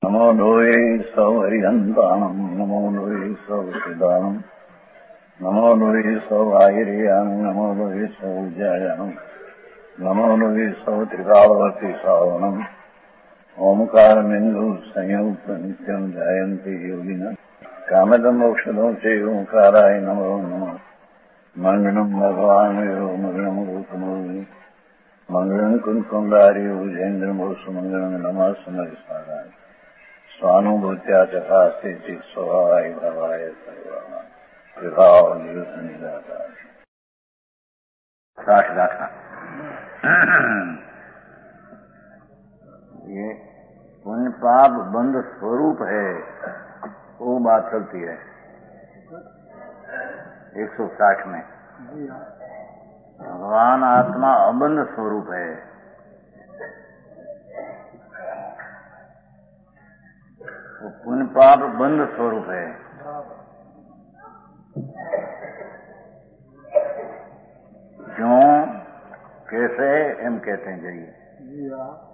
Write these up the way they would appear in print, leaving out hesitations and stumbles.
नमो लोये सौहरिहन्ताणम् नमो लोये सौचिदानम् नमो लोये सौभागिर्यानम् नमो लोये सौविद्यायानम् नमो लोये सौत्रिकावती सावनम् ओंकारमिन्दु संयुक्त नित्यम् जायन्ति योगिनः कामदम् मोक्षदम् च ओंकाराय नमो नमः मङ्गलम् भगवान् मङ्गलम् रूपमोहि मङ्गलम् कुन्कुण्डारि उजेन्द्रमोसुमङ्गलम् नमः समरिसाराय स्वानुभूत्या चकास्ते चित् स्वभावाय भवाय सर्वाणाम् विभाव निरुद्ध निराकार। 60 गाथा। ये पुण्य पाप बंध स्वरूप है, वो बात चलती है 160 में। भगवान आत्मा अबंध स्वरूप है, वो पुण्य पाप बंध स्वरूप है। क्यों, कैसे, हम कहते हैं जाइए।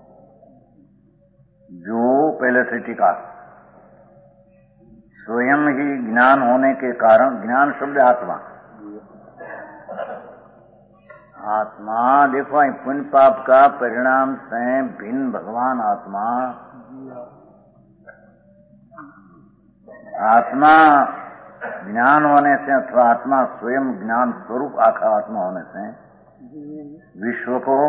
जो पहले से टीका, स्वयं ही ज्ञान होने के कारण, ज्ञान शब्द आत्मा, आत्मा देखो पुण्य पाप का परिणाम से भिन्न भगवान आत्मा, आत्मा ज्ञान होने से अथवा आत्मा स्वयं ज्ञान स्वरूप आखा आत्मा होने से विश्व को,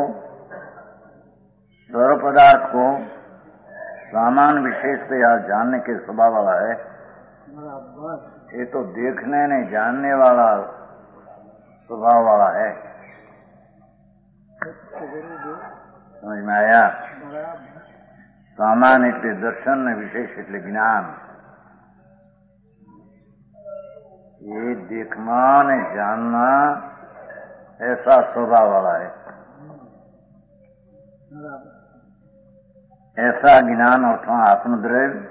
सर्व पदार्थ को सामान्य विशेषतया जानने के स्वभाव वाला है। ये तो देखने नहीं जानने वाला स्वभाव वाला है। समझ में आया? सामान्य એટલે दर्शन ने विशेष એટલે ज्ञान। ये देखना ने जानना ऐसा स्वभाव वाला है। ऐसा ज्ञान अथवा आत्मद्रव्य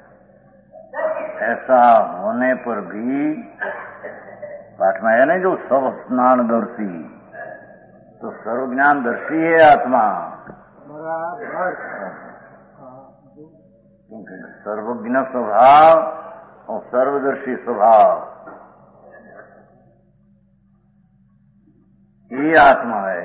ऐसा होने पर भी पाठ में है ना, जो सब स्नानदर्शी, तो सर्वज्ञानदर्शी है आत्मा। क्योंकि सर्वज्ञ स्वभाव और सर्वदर्शी स्वभाव ये आत्मा है।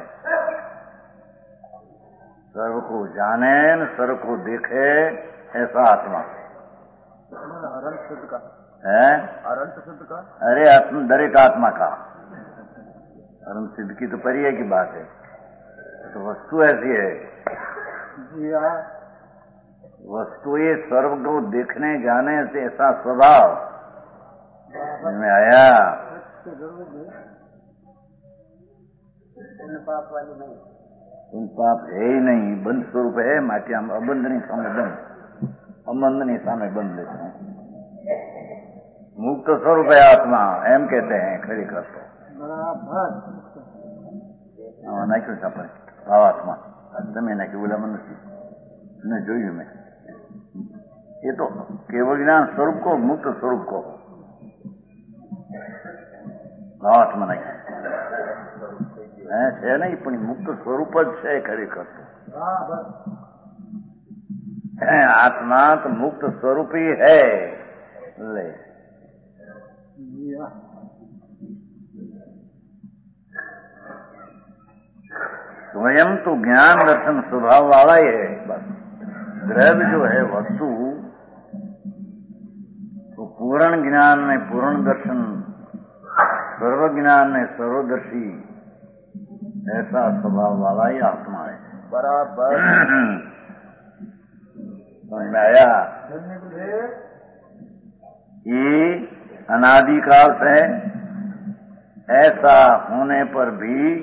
सर्व को जाने न सर्व को देखे ऐसा आत्मा अनंत सिद्ध का है। अनंत सिद्ध का, अरे आत्मा दरेक आत्मा का अनंत सिद्ध की तो परिचय की बात है। तो वस्तु ऐसी है, वस्तु ये सर्व को देखने जाने से ऐसा स्वभाव में आया। पाप वाली नहीं, उन पाप है ही नहीं, बंध स्वरूप है। माटी हम अबंध नहीं सामने बंध, अबंध नहीं सामने बंध लेते हैं। मुक्त स्वरूप है आत्मा, एम कहते हैं खड़ी करते नाख्યું છે આપણે ભાવાત્મા તમે નાખ્યું, બોલા મનુષ્ય જોયું મેં। ये तो केवल ज्ञान स्वरूप को, मुक्त स्वरूप को ભાવાત્મા નાખ્યું है नहीं, પણ મુક્ત સ્વરૂપ જ છે ખરેખર। आत्मा तो मुक्त स्वरूप ही है। ले स्वयं तो ज्ञान दर्शन स्वभाव वाला ही है। बस द्रव्य जो है वस्तु, तो पूर्ण ज्ञान में पूर्ण दर्शन, सर्व ज्ञान में सर्वदर्शी ऐसा स्वभाव वाला ही आत्मा है। बराबर समझ में आया? ये अनादिकाल से ऐसा होने पर भी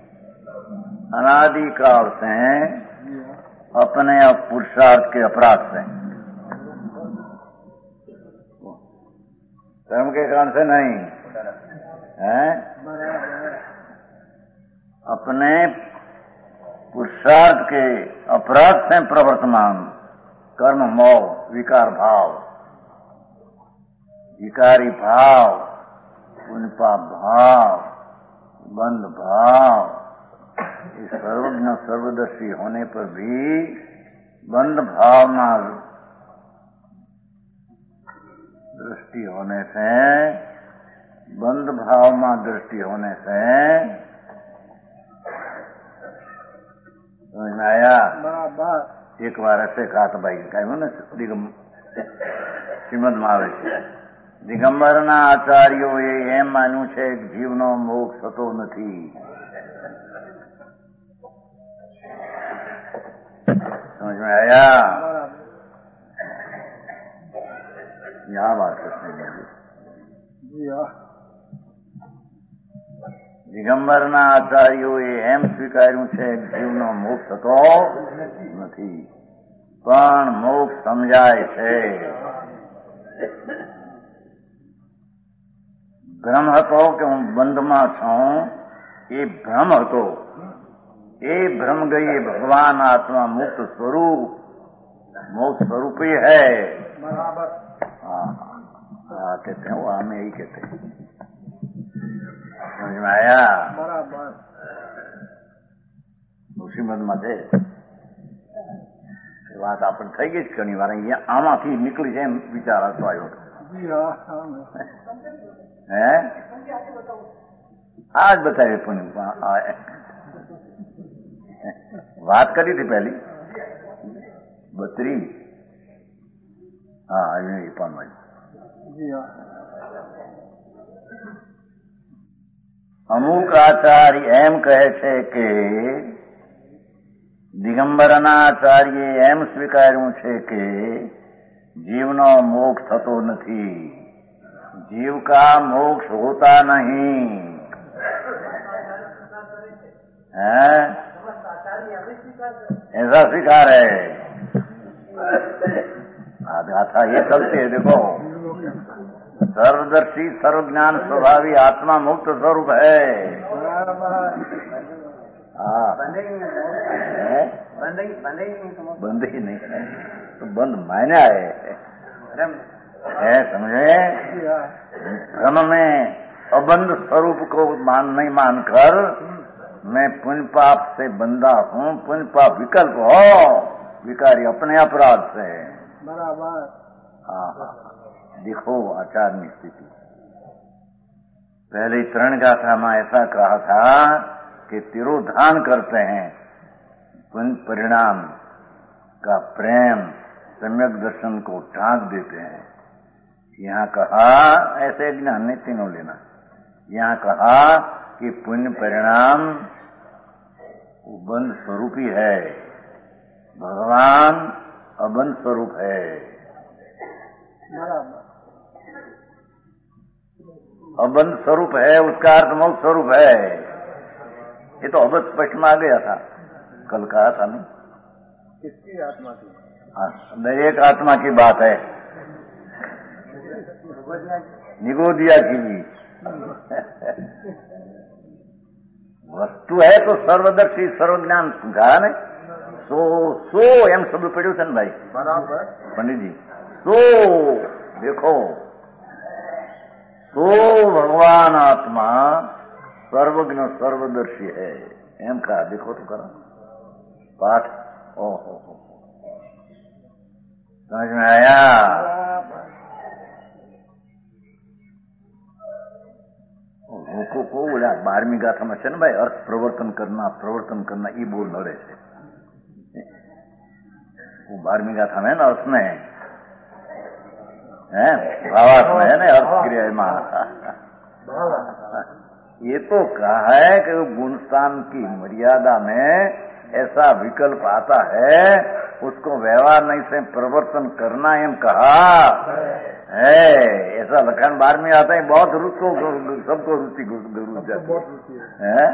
अनादिकाल से अपने पुरुषार्थ के अपराध से, कर्म के कारण से नहीं है, अपने पुरुषार्थ के अपराध से प्रवर्तमान कर्म मोह विकार भाव, विकारी भाव, पुण्य भाव, बंध भाव, इस सर्वज्ञ सर्वदर्शी होने पर भी बंध भावना दृष्टि होने से, बंद भाव में दृष्टि होने से समझ में आया। बराबर। एक बार ऐसे कहा था भाई कहूँ ने શ્રીમદ માં આવે છે દિગંબરના આચાર્યોએ એમ માન્યું છે કે જીવનો મોક્ષ થતો નથી. समझ में आया? यहाँ बात करते हैं દિગંબરના આચાર્યોએ એમ સ્વીકાર્યું છે કે જીવનો મોક્ષ થતો નથી, પણ મોક્ષ સમજાય છે. ભ્રમ હતો કે હું બંધમાં છું, એ ભ્રમ હતો. એ ભ્રમ ગઈ ભગવાન आत्मा मुक्त स्वरूप मोक्ष स्वरूप ही है. हाँ कहते हैं वो हमें यही कहते हैं. समझ में आया? बराबर. શ્રીમદ માં છે વાત આપણે થઈ ગઈ જ ઘણી વાર. અહીંયા આમાંથી નીકળી જાય એમ વિચાર આવતો આવ્યો. હે આજ બતાવી પણ વાત કરી હતી પહેલી 32. હા એ પણ અમુક આચાર્ય એમ કહે છે કે દિગંબરના આચાર્યે એમ સ્વીકાર્યું છે કે જીવનો મોક્ષ થતો નથી, जीव का मोक्ष होता नहीं है, ऐसा स्वीकार है. गाथा ये चलती है. देखो सर्वदर्शी सर्वज्ञान स्वभावी आत्मा मुक्त स्वरूप है. हाँ बंद ही नहीं है तो बंद मायने है. समझे? भ्रम में अबंध स्वरूप को नहीं मानकर मैं पुण्य पाप से बंधा हूँ, पुण्य पाप विकल्प हो, विकारी अपने अपराध से. बराबर. हाँ देखो आचार की स्थिति. पहले 3 गाथा में ऐसा कहा था कि तिरोधान करते हैं, पुण्य परिणाम का प्रेम सम्यक दर्शन को ढांक देते हैं. यहाँ कहा ऐसे ज्ञान नहीं तीनों लेना. यहाँ कहा कि पुण्य परिणाम बंध स्वरूप ही है, भगवान अबंध स्वरूप है. अबंध स्वरूप है उसका अर्थ मोक्ष स्वरूप है. ये तो अबंध स्पष्ट में आ गया था, कल कहा था नहीं. किसकी आत्मा की? हाँ एक आत्मा की बात है, निगोदिया की भी. वस्तु है तो सर्वदर्शी सर्वज्ञान कहा ने. सो एम शब्द पढ़્યું છે ને ભાઈ? बराबर पंडित जी. सो देखो सो भगवान आत्मा सर्वज्ञ सर्वदर्शी है एम कहा. देखो तो करो पाठ. ओहो समझ में आया? લોકો કો બોલ્યા 12મી ગાથામાં છે ને ભાઈ, અર્થ પ્રવર્તન કરना એ બહુ નડે છે. 12મી ગાથામાં है ना अर्थ में है, भावार्थ में है ना, अर्थ क्रिया में. ये तो कहा है कि गुणस्थान की मर्यादा में ऐसा विकल्प आता है, उसको व्यवहार नहीं से प्रवर्तन करना एम कहा है. ऐसा लखन 12 में आता है. बहुत रुचि सबको रुचि है.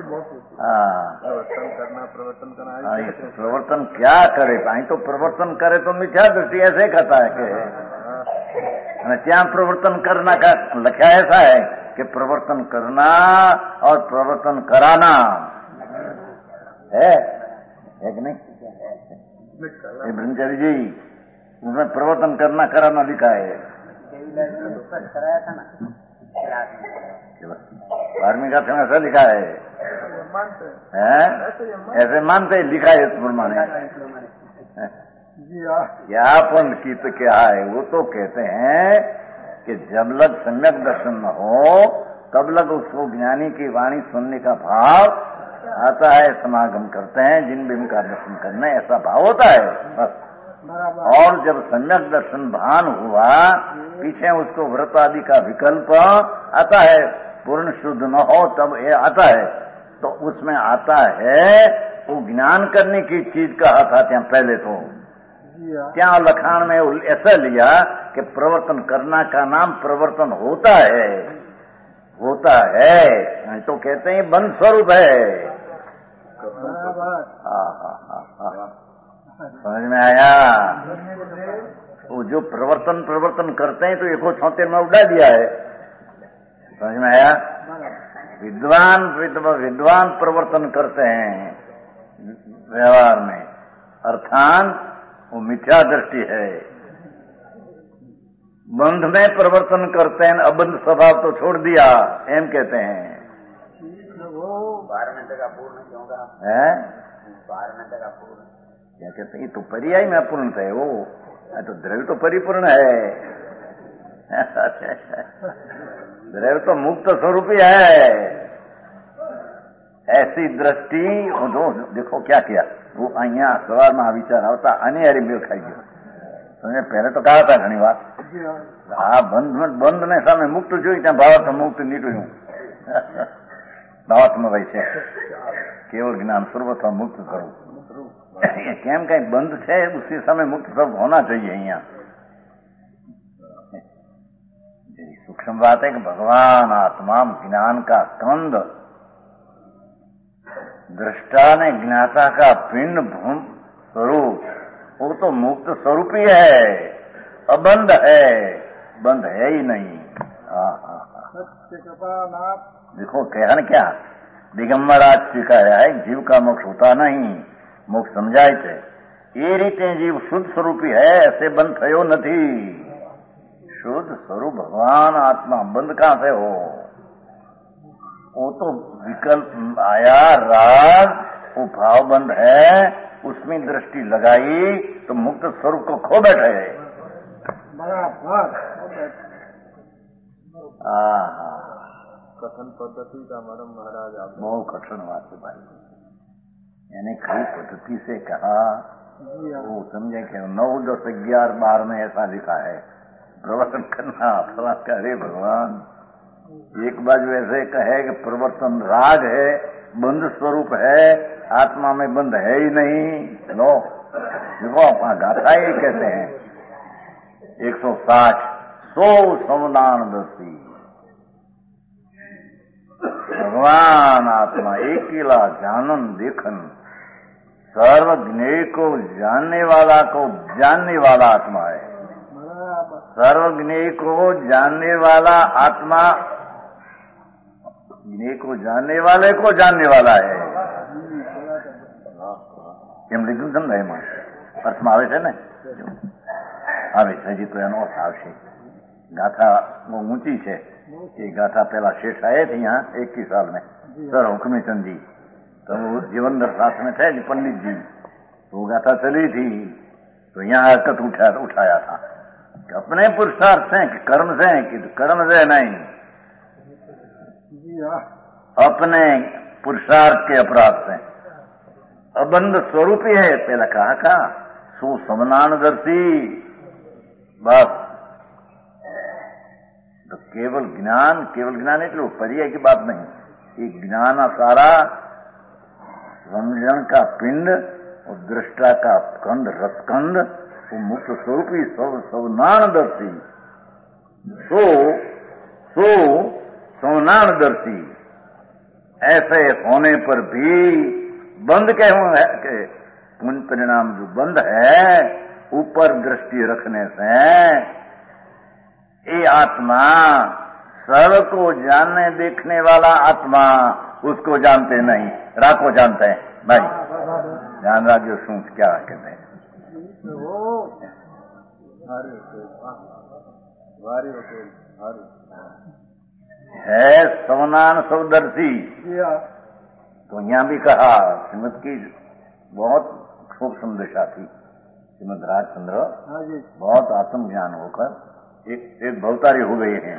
प्रवर्तन क्या करे? तो प्रवर्तन करे तो मिथ्या दृष्टि ऐसे कहता है कि क्या प्रवर्तन करना का लख्या ऐसा है कि प्रवर्तन करना और प्रवर्तन कराना है कि नहीं? ब्रह्मचारी जी उसमें प्रवर्तन करना कराना लिखा है. कराया था ना 12वीं गाथा में ऐसा लिखा है. ऐसे मानते लिखा है इस प्रमाणे. या पंडित क्या है वो तो कहते हैं कि जब लग सम्यक दर्शन न हो तब लग उसको ज्ञानी की वाणी सुनने का भाव आता है, समागम करते हैं, जिन बिन का दर्शन करना ऐसा भाव होता है बस। और जब सम्यक दर्शन भान हुआ, पीछे उसको व्रत आदि का विकल्प आता है, पूर्ण शुद्ध न हो तब ये आता है, तो उसमें आता है वो ज्ञान करने की चीज कहा था ત્યાં पहले तो ત્યાં लखान में ऐसा लिया कि प्रवर्तन करना का नाम प्रवर्तन होता है, होता है, तो कहते हैं बंद स्वरूप है। समझ में आया? वो जो प्रवर्तन करते हैं तो 176 में उड़ा दिया है। समझ में आया? विद्वान प्रवर्तन करते हैं व्यवहार में, अर्थात वो मिथ्या दृष्टि है। बंध में प्रवर्तन करते हैं, अबंध स्वभाव तो छोड़ दिया, एम कहते हैं। 12 मिनट का पूर्ण क्यों कहा है? 12 मिनट का पूर्ण क्या कहते हैं? तो पर्याय में अपूर्ण थे वो, तो द्रव्य तो परिपूर्ण है। द्रव्य तो मुक्त स्वरूप ही है। ऐसी दृष्टि वो देखो क्या किया, वो अहिया सवार में विचार आवता अने हरी मेल खाई गयो। तुमने पहले तो कहा था घनी बात, आ बंध ने सामे मुक्त જોઈ ત્યાં ભાવાર્થ મુક્ત નીકળ્યું। ભાવાર્થમાં ભાઈ છે કેવળ જ્ઞાન સર્વથા મુક્ત કરું, કેમ કઈ બંધ છે उसके सामने मुक्त सब होना चाहिए। અહીંયા सूक्ष्म बात है कि भगवान आत्मा ज्ञान का स्कंद, दृष्टा ने ज्ञाता का पिंड भूम स्वरूप, वो तो मुक्त स्वरूप ही है, अबंध है, बंध है ही नहीं। देखो कहन क्या दिगंबर आज स्वीकार्या है, जीव का मोक्ष होता नहीं, मोक्ष समझाय છે એ રીતે जीव शुद्ध स्वरूपी है, ऐसे बंध थयो નથી। शुद्ध स्वरूप भगवान आत्मा, बंध कहां से हो? वो तो विकल्प आया, राग, वो भाव बंध है, उसमें दृष्टि लगाई तो मुक्त स्वरूप को खो बैठे। कथन पद्धति का मरम महाराज आप बहुत कठिन बात है भाई, यानी कई पद्धति से कहा, वो समझे कि 9, 10, 11, 12 में ऐसा लिखा है प्रवर्तन करना, फला करे भगवान। एक बाजू ऐसे कहे कि प्रवर्तन राग है, बंध स्वरूप है, आत्मा में बंध है ही नहीं। लो देखो अपना गाथा ही कहते हैं 160 सो समदान दसी, भगवान आत्मा एकेला जानन देखन, सर्वज्ञ को जानने वाला आत्मा है। सर्वज्ञ को जानने वाला आत्मा, ज्ञ को जानने वाले को जानने वाला है। એમ લીધું સમજાય એમાં અર્થમાં આવે છે ને, આવે છે હજી તો એનો અર્થ આવશે। ગાથા બહુ ઊંચી છે, એ ગાથા પેલા શેઠ આયા थे यहाँ 21 साल में, सर हुक्मचंद जी, तो वो जीवनदर साथ में थे पंडित जी, वो गाथा चली थी तो यहाँ हरकत उठाया था कि अपने पुरुषार्थ से कि कर्म से, कि कर्म से नहीं, अपने पुरुषार्थ के अपराध से अबंध स्वरूपी है। पहला कहा सो समनानदर्शी, बस तो केवल ज्ञान એટલે पर्याय की बात नहीं, ये ज्ञान सारा समझन का पिंड और दृष्टा का स्कंद, रसकंद, वो मुक्त स्वरूपी सवनानदर्शी, सो सवनानदर्शी। ऐसे होने पर भी बंद कहूं है कि पुण्य परिणाम जो बंद है, ऊपर दृष्टि रखने से ये आत्मा सर्व को जानने देखने वाला आत्मा उसको जानते नहीं, राग को जानते हैं। भाई ध्यान राखियो શું क्या कहते हैं। है सवनान सवदर्शी, तो यहाँ भी कहा श्रीमद की बहुत सूक्ष्म दशा थी। श्रीमद राजचंद्र बहुत आत्मज्ञान होकर एक भवतारी हो गई है।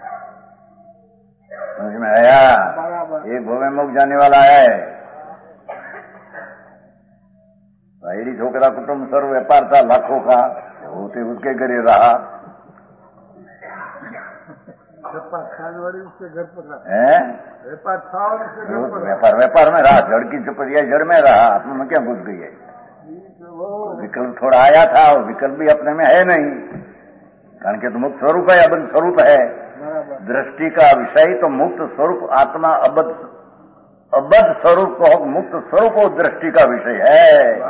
समझ में आया? एक भव में मुक्त जाने वाला है। भाईडी छोकरा कुटुंब सर्व व्यापार था लाखों का, होते उसके घरे रहा उसके घर पर है। व्यापार में रहा, जड़ की झपटिया जड़ में रहा, आत्मा में क्या घुस गई है? विकल्प थोड़ा आया था, और विकल्प भी अपने में है नहीं, कारण के तो मुक्त स्वरूप है, अबद्ध स्वरूप है। दृष्टि का विषय तो मुक्त स्वरूप आत्मा अबद्ध स्वरूप को, मुक्त स्वरूप को दृष्टि का विषय है।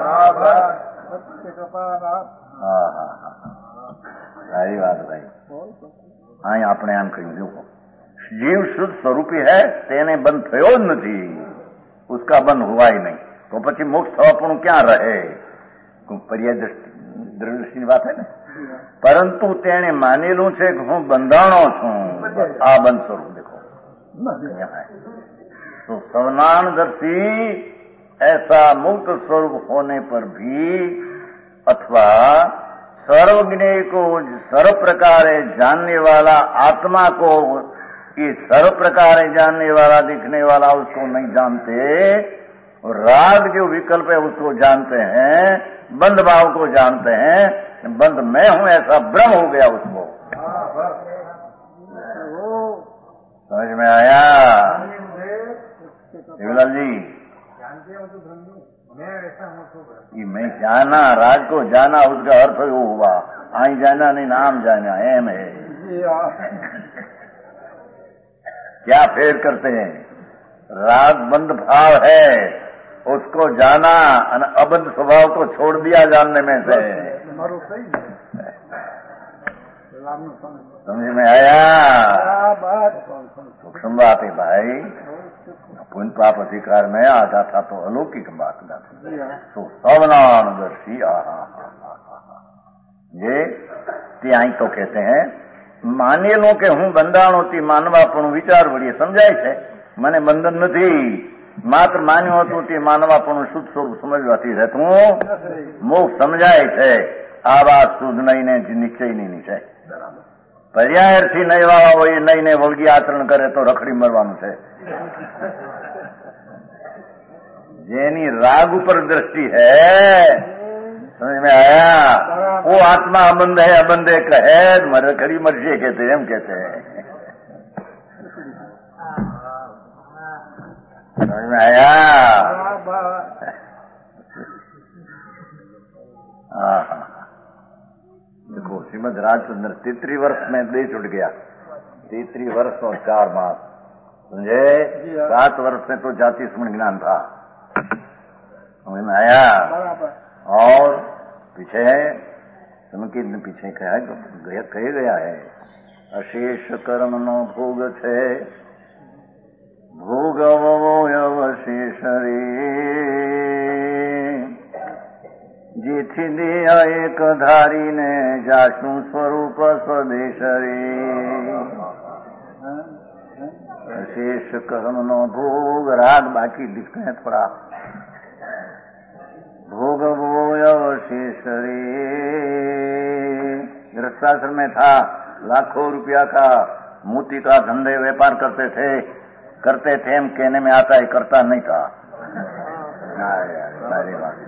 सारी बात भाई। हाँ, આપણે આમ કહ્યું, देखो जीव शुद्ध स्वरूपी है, તેને બંધ થયો જ નથી, उसका बंद हुआ ही नहीं, तो પછી મોક્ષ થવાપણું ક્યાં રહે? પર્યાય દૃષ્ટિની વાત है ને। પરંતુ તેણે માનેલું છે કે હું બંધાણો છું, આ બંધ સ્વરૂપ देखो यहाँ है। तो सवनानदर्शी ऐसा मुक्त स्वरूप होने पर भी, अथवा सर्वज्ञ को सर्व प्रकार जानने वाला आत्मा को, ये सर्व प्रकार जानने वाला दिखने वाला उसको नहीं जानते, और राग जो विकल्प है उसको जानते हैं, बंध भाव को जानते हैं, बंध मैं हूं ऐसा भ्रम हो गया उसको। समझ में आया शिवलाल जी? ये मैं जाना, राज को जाना, उसका अर्थ वो हुआ, आई जाना नहीं नाम जाना, एम है। क्या फेर करते हैं? राग बंद भाव है, उसको जाना, अबद्ध स्वभाव को छोड़ दिया जानने में से। समझ में आया? सूक्ष्म बात है भाई। पुण्य पाप अधिकार में आता था तो अलौकिक बात ना थी। तो सवनानदर्शी ये ત્યાં તો કહેते हैं માનેલો કે હું બંધાણોથી માનવાપણું વિચાર વળીએ સમજાય છે, મને બંધન નથી, માત્ર માન્યું હતું તે માનવાપણું શુદ્ધ સ્વરૂપ સમજવાથી રહેતું મોક્ષ સમજાય છે। આ વાત શુદ્ધ નહીં ને નિશ્ચયની નહીં છે। પર્યાયથી નહીં વાળા હોય, નહીં ને વળગી આચરણ કરે તો રખડી મરવાનું છે। જેની રાગ ઉપર दृष्टि है, समझ में आया? वो आत्मा अबंध है, अबंध एक है, मर खड़ी मर्जी कहते हैं, हम कहते हैं। समझ में आया? देखो श्रीमद राजचंद्र 33 वर्ष में देश उठ गया, 33 वर्ष और 4 मास, समझे? 7 वर्ष में तो जाति स्मरण ज्ञान था। समझ में आया? और पीछे संकीर्ण पीछे कहे गया है, अशेष कर्म नो भोग छे, भोगवो अवशेष रे, जेथी दिया एक धारी ने जाशु स्वरूप स्वदेश रे। अशेष कर्म नो भोग, राग बाकी दिखते हैं थोड़ा, भोग वो अवशेष रे। गृहस्थाश्रम में था, लाखों रुपया का मोती का धंधे व्यापार करते थे, हम कहने में आता है, करता नहीं था। सारी बात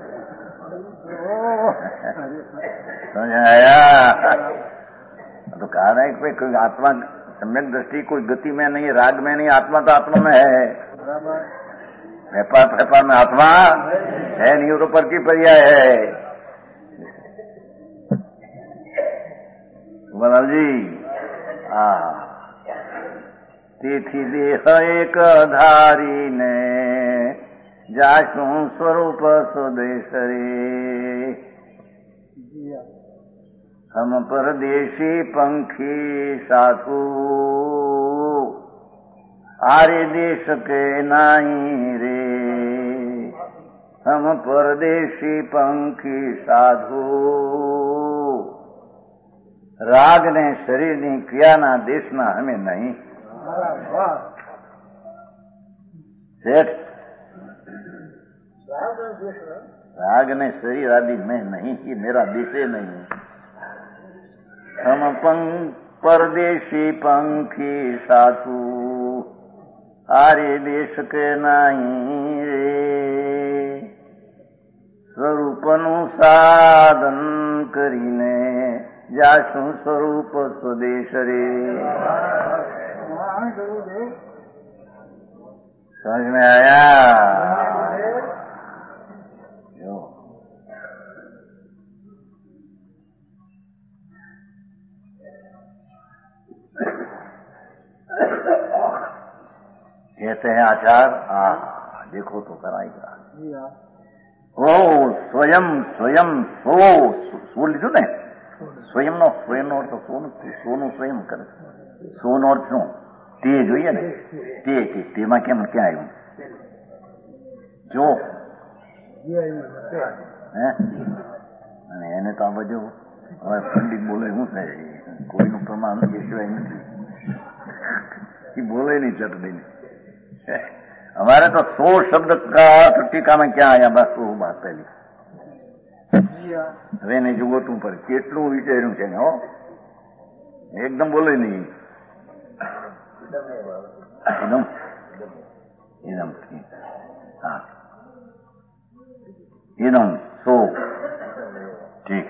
समझ आया? तो कहा रहा है कि कोई आत्मा सम्यक दृष्टि कोई गति में नहीं, राग में नहीं, आत्मा तो आत्मा में है। व्यापार में आत्मा है नहीं, तो पर की पर्याय है। बनाल जी, तिथि देह एक धारी ने जाशु स्वरूप स्वदेश रे। हम परदेशी पंखी साधु, आर्य देश के नाई रे। हम परदेशी पंखी साधु, राग ने शरीर ની ક્રિયાના દેશના હમે નહીં। सेठ राग ने शरीर आदि में नहीं, ये मेरा देश नहीं। हम परदेशी पंखी सासू हारे देश के नहीं रे સ્વરૂપનું સાધન કરીને જાશું સ્વરૂપ સ્વદેશ રે समझ में आया कहते हैं आचार देखो तो कराएगा ओ स्वयं स्वयं सो લીધું ને સ્વયંનો સ્વયંનો અર્થ સોનું સ્વયં કરે સોનો અર્થ શું તે જોઈએ ને તેમાં કેમ ક્યાં આવ્યું જો અને એને તો આ બધું હવે પંડિત બોલે શું થાય કોઈનું પ્રમાણ એ સિવાય નથી એ બોલે नहीं चटनी हमारे तो 100 शब्द का टीका में क्या आया बस वो बात पहली હવે એને જોગોતું પર કેટલું વિચાર્યું છે હો એકદમ બોલે નહીં एकदम एकदम हाँ एकदम सो ठीक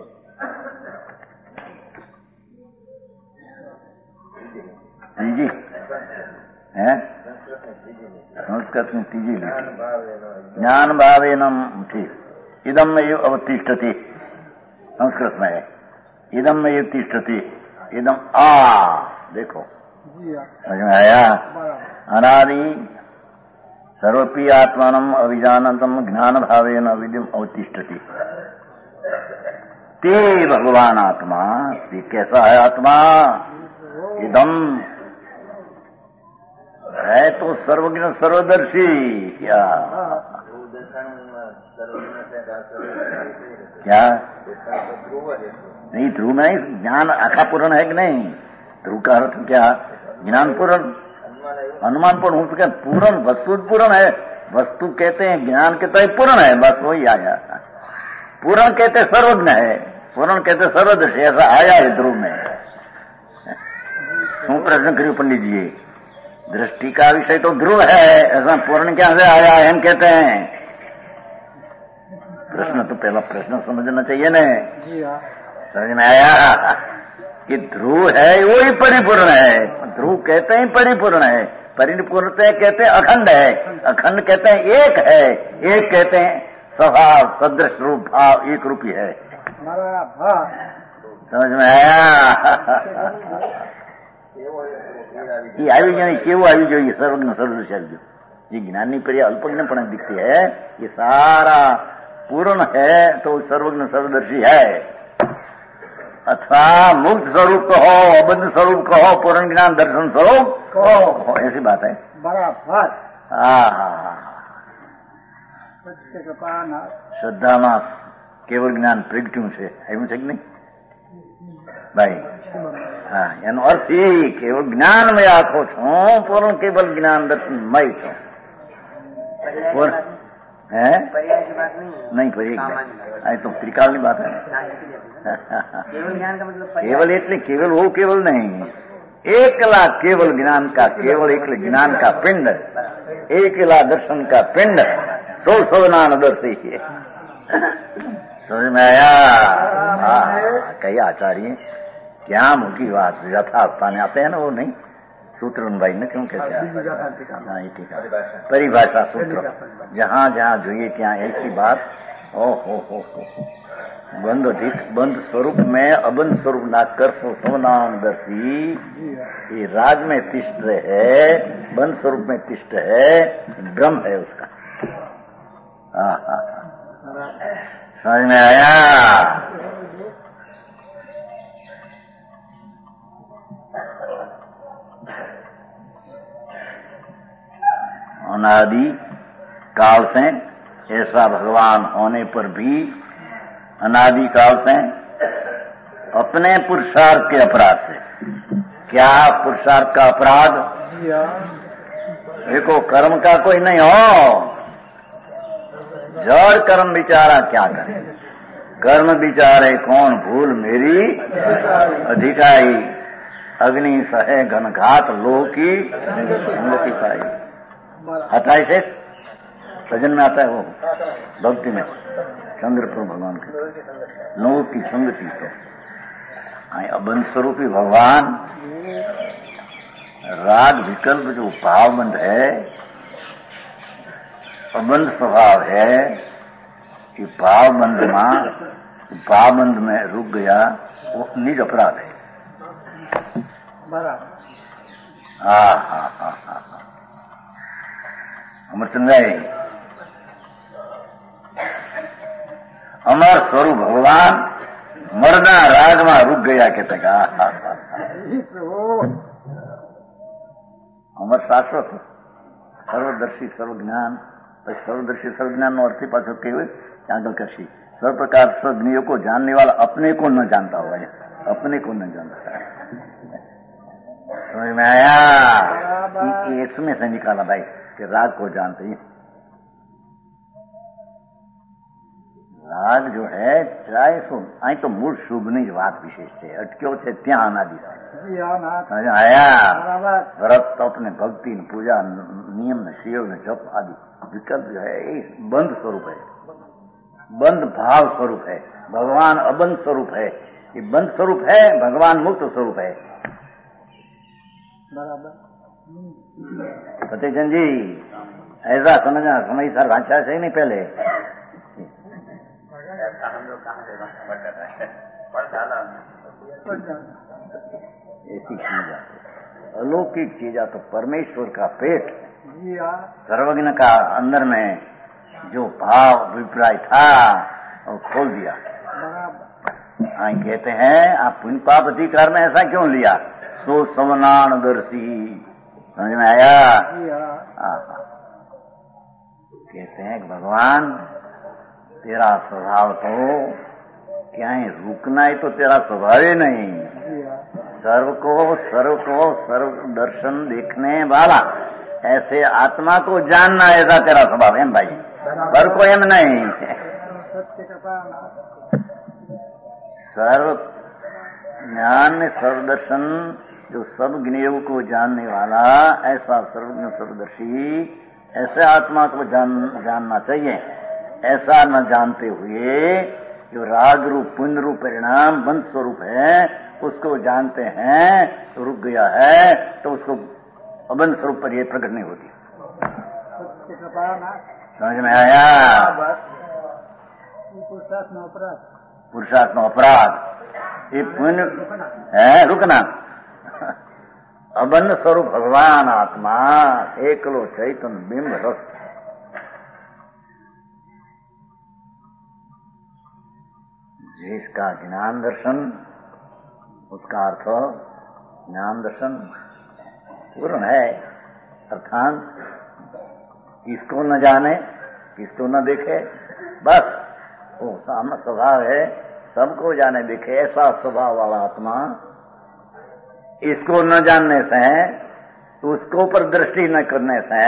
जी है संस्कृत में तीजी ज्ञान भावेनम ठीक इदम में अवतिष्ठति संस्कृत में है इदम में तिष्ठति इदम देखो समझ में आया अनादि सर्वपि आत्मानम अविजानतम ज्ञान भावेन अविद्यम अवतिष्ठति ते भगवान आत्मा ते कैसा है आत्मा इदम है तो सर्वज्ञ सर्वदर्शी क्या क्या नहीं ध्रुव में ज्ञान आखा पूर्ण है कि नहीं ध्रुव का अर्थ क्या ज्ञान पूर्ण अनुमान पूर्ण हो सके पूर्ण वस्तु पूर्ण है वस्तु कहते हैं ज्ञान कहता है पूर्ण है बस वही आया पूर्ण कहते सर्वज्ञ है पूर्ण कहते सर्वदर्शी ऐसा आया है ध्रुव में शू प्रश्न કર્યું पंडित जी दृष्टि का विषय तो ध्रुव है ऐसा पूर्ण क्या से आया है हम कहते हैं प्रश्न तो पहला प्रश्न समझना चाहिए ना समझ में आया कि ध्रुव है वो ही परिपूर्ण है ध्रुव कहते हैं परिपूर्ण है परिपूर्ण कहते हैं अखंड है अखंड कहते हैं एक है एक कहते हैं स्वभाव सदृश रूप भाव एक रूपी है समझ में आया ये આવી જાય કેવું આવી જોઈએ સર્વજ્ઞ સર્વદર્શી આવી ગયું ये ज्ञानी पर अल्पज्ञपण दिखती है ये सारा पूर्ण है तो सर्वज्ञ सर्वदर्शी है अथवा मुक्त स्वरूप कहो अबद्ध स्वरूप कहो पूर्ण ज्ञान दर्शन स्वरूप कहो ऐसी बात है बराबर श्रद्धा में केवल ज्ञान प्रगट्यू है एवं है कि नहीं भाई हाँ એનો અર્થ એ કેવળ જ્ઞાનમય આખો છો પૂર્ણ કેવલ જ્ઞાન દર્શનમય છો है नहीं पर्याय तो त्रिकाल की बात है केवल એટલે केवल वो केवल नहीं एकला केवल ज्ञान का केवल एक ज्ञान का पिंड एकला दर्शन का पिंड सो नान दर्शी है समझ में आया कई आचार्य क्या मुखी बात यथास्थाने आते हैं ना वो नहीं सूत्र भाई ने क्यों कहते हैं ठीक है परिभाषा सूत्र जहाँ जहाँ જોઈએ ત્યાં ऐसी बात ओ हो बंद स्वरूप में अबंध स्वरूप ना कर सो सोनान दर्शी ये राज में तिष्ठ है बंद स्वरूप में तिष्ठ है ब्रह्म है उसका समझ में आया अनादि काल से ऐसा भगवान होने पर भी अनादि काल से अपने पुरुषार्थ के अपराध से क्या पुरुषार्थ का अपराध देखो कर्म का कोई नहीं हो जड़ कर्म बेचारा क्या करे कर्म विचारे कौन भूल मेरी अधिकाई, अग्नि सहे घनघात लो की संगति पाई। हटाई से सजन में आता है वो भक्ति में चंद्रपुर भगवान के लोगों की संगति। तो अबंध स्वरूपी भगवान राग विकल्प जो भावबंध है, अबंध स्वभाव है कि भावबंध में रुक गया, वो निज अपराध है। अमरचंद्र अमर स्वरूप भगवान मरना राग में रुक गया कहते का अमर शाश्वत सर्वदर्शी सर्वज्ञान। सर्वदर्शी सर्वज्ञान नो अर्थ पाछो केवल आगल करशी सर्व प्रकार सज्ञों को जानने वाला अपने को न जानता होगा, अपने को न जानता है। समझ में आया? इसमें से निकाला भाई कि राग को जानते ही। राग जो है चाहे सो आई तो मूल शुभनी ज बात विशेष है, अटक्यो है त्या अनादि समझ आया? व्रत अपने भक्ति न पूजा नियम न शिव न जप आदि विकल्प जो है ये बंध स्वरूप है, बंध भाव स्वरूप है। भगवान अबंध स्वरूप है, ये बंध स्वरूप है, भगवान मुक्त स्वरूप है। फतेहचंद जी ऐसा समझना, समय सर भाषा से ही नहीं पहले हम लोग कहाँ से ऐसी चीज अलौकिक चीज तो परमेश्वर का पेट सर्वज्ञ का अंदर में जो भाव अभिप्राय था और खोल दिया। कहते हैं आप पुण्य पाप अधिकार में ऐसा क्यों लिया? सो समनान दर्शी। समझ में आया? कहते हैं कि तेरा स्वभाव तो क्या है, रुकना ही तो तेरा स्वभाव ही नहीं। सर्व को दर्शन देखने वाला ऐसे आत्मा को जानना ऐसा तेरा स्वभाव है भाई, पर को एम नहीं। सर्व ज्ञान सर्वदर्शन जो सब ज्ञेय को जानने वाला ऐसा सर्वज्ञ सर्वदर्शी ऐसे आत्मा को जानना चाहिए। ऐसा न जानते हुए जो राग रूप पुण्य रूप परिणाम बंध स्वरूप है उसको जानते हैं तो रुक गया है, तो उसको अबंध स्वरूप पर यह प्रकट नहीं होती। समझ में आया? पुरुषार्थ अपराध ये पुण्य है रुकना। अबंध स्वरूप भगवान आत्मा एकलो चैतन्य बिंब रस। जिसका ज्ञान दर्शन, उसका अर्थ ज्ञान दर्शन पूर्ण है, अर्थात किसको न जाने किसको न देखे, बस वो साम स्वभाव है सबको जाने देखे ऐसा स्वभाव वाला आत्मा। इसको न जानने से, उसको पर दृष्टि न करने से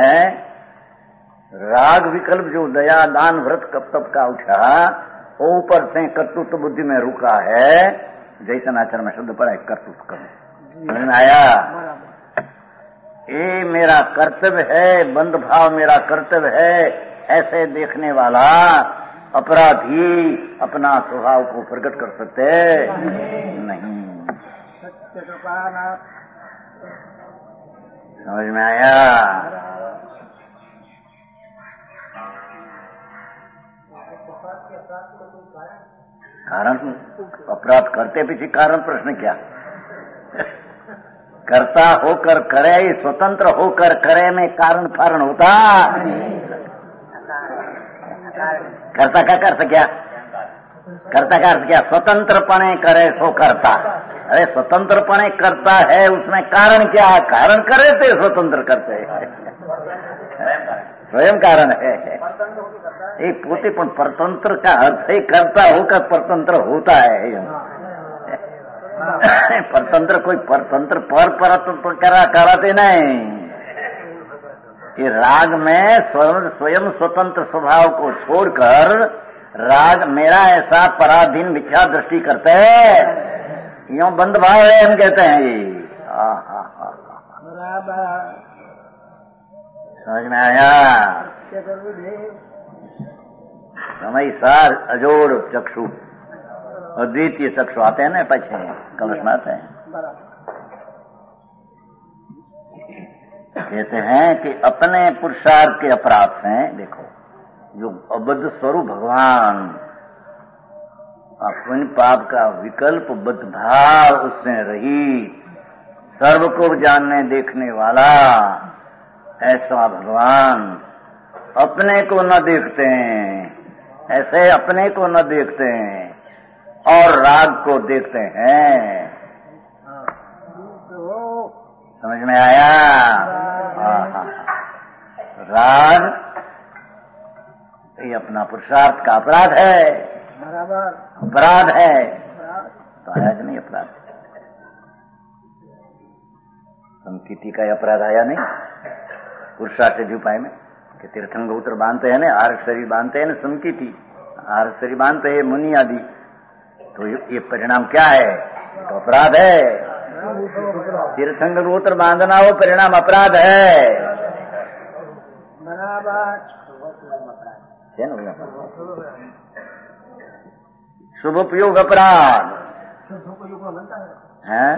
राग विकल्प जो दया दान व्रत कब तब का उठा वो ऊपर से कर्तृत्व बुद्धि में रुका है। जैसे आचरण में शब्द पड़ा है कर्तृत्व कर आया, ये मेरा कर्तव्य है, बंध भाव मेरा कर्तव्य है, ऐसे देखने वाला अपराधी अपना स्वभाव को प्रकट कर सकते नहीं। समझ में आया? कारण अपराध करते पीछे कारण प्रश्न क्या? करता होकर करे, स्वतंत्र होकर करे में कारण कारण होता। करता का अर्थ क्या? करता का अर्थ क्या? स्वतंत्रपणे करे सो करता। अरे स्वतंत्रपणे करता है उसमें कारण क्या? कारण करे थे स्वतंत्र करते स्वयं कारण है। ये पोते पण परतंत्र का अर्थ ही करता होकर परतंत्र होता है। परतंत्र कोई परतंत्र परतंत्र कराते नहीं। ये राग में स्वयं स्वतंत्र स्वभाव को छोड़कर राग मेरा ऐसा पराधीन मिथ्या दृष्टि करते है, यूं बंद भाव है हम कहते हैं ये। समझ में आया? समय सार अजोड़ चक्षु अद्वितीय चक्षु आते हैं ना, पीछे कलश में आते हैं। कहते हैं कि अपने पुरुषार्थ के अपराध से, देखो जो अबद्ध स्वरूप भगवान, अपने पाप का विकल्प बद्ध भाव उससे रही, सर्व को जानने देखने वाला ऐसा भगवान अपने को न देखते हैं, ऐसे अपने को न देखते हैं और राग को देखते हैं। समझ में आया? राग ये अपना पुरुषार्थ का अपराध है, अपराध है, तो आया कि नहीं अपराध? संकीति का अपराध आया नहीं पुरुषार्थ से उपाय में कि तीर्थंग उत्तर बांधते हैं ना, आर्ग शरीर बांधते हैं ना, संकीति आर्ग शरीर बांधते हैं मुनि आदि, तो ये परिणाम क्या है? तो अपराध है। तीर्थंग गोत्र बांधना वो परिणाम अपराध है। शुभ उपयोग अपराध है।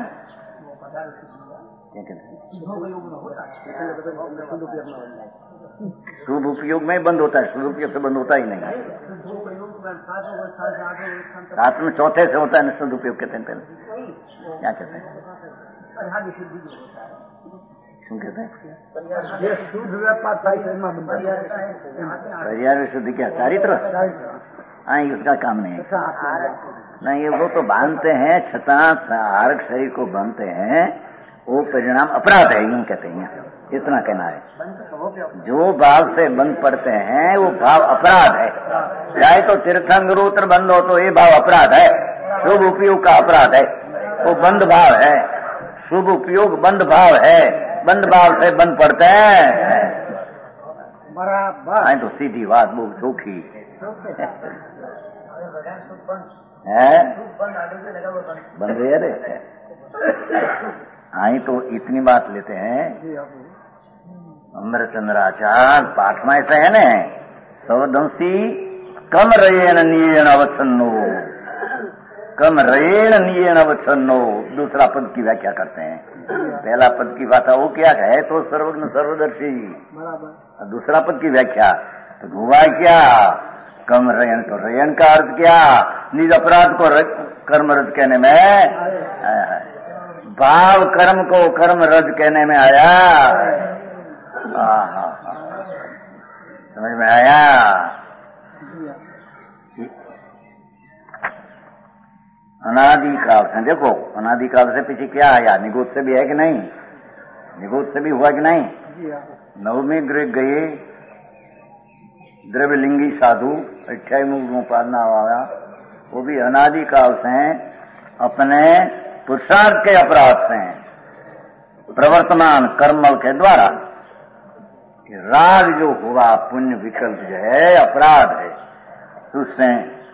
शुभ उपयोग में बंद होता है, शुभ उपयोग से बंद होता ही नहीं। साथ में चौथे से होता है निःशुद्ध उपयोग कहते हैं। पहले क्या कहते हैं? क्यों कहते हैं? परिहार विशुद्धि क्या? चारित्र? हाँ, उसका काम नहीं है। नहीं, वो तो बांधते हैं, छता आर्ग शरीर को बांधते हैं, वो परिणाम अपराध है, यूं कहते हैं। इतना कहना है। जो भाव से बंद पड़ते हैं वो भाव अपराध है। चाहे तो तीर्थंग रोत्र बंद हो तो ये भाव अपराध है, शुभ उपयोग का अपराध है, वो बंद भाव है। शुभ उपयोग बंद भाव है, बंद भाव से बंद पड़ते हैं बराबर। तो सीधी बात बहुत चौखी है, बंद है रे। आई तो इतनी बात लेते हैं। अमरचंद्राचार्य पाठ में ऐसा है न, सवदंसी कम रेण नियण अवच्छन्नो, कम रेण नियण अवच्छन्नो। दूसरा पद की व्याख्या करते हैं। पहला पद की बात वो क्या है? तो सर्वज्ञ सर्वदर्शी। दूसरा पद की व्याख्या तो हुआ क्या? कम रेण, तो रेण का अर्थ क्या? निज अपराध को कर्म रज कहने में, भाव कर्म को कर्म रज कहने में आया। समझ में आया? अनादिकाल से देखो, अनादिकाल से पीछे क्या आया? निगोद से भी है कि नहीं? निगोद से भी हुआ कि नहीं? नवमी गृह गए द्रव्यलिंगी साधु 28 पालना आया, वो भी अनादिकाल से अपने पुरुषार्थ के अपराध से प्रवर्तमान कर्मल के द्वारा राग जो हुआ पुण्य विकल्प जो है अपराध है, उससे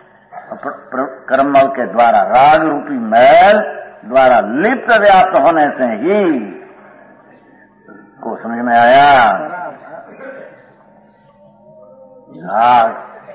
कर्मल के द्वारा राग रूपी मैल द्वारा लिप्त व्याप्त होने से ही को समझ में आया। राग,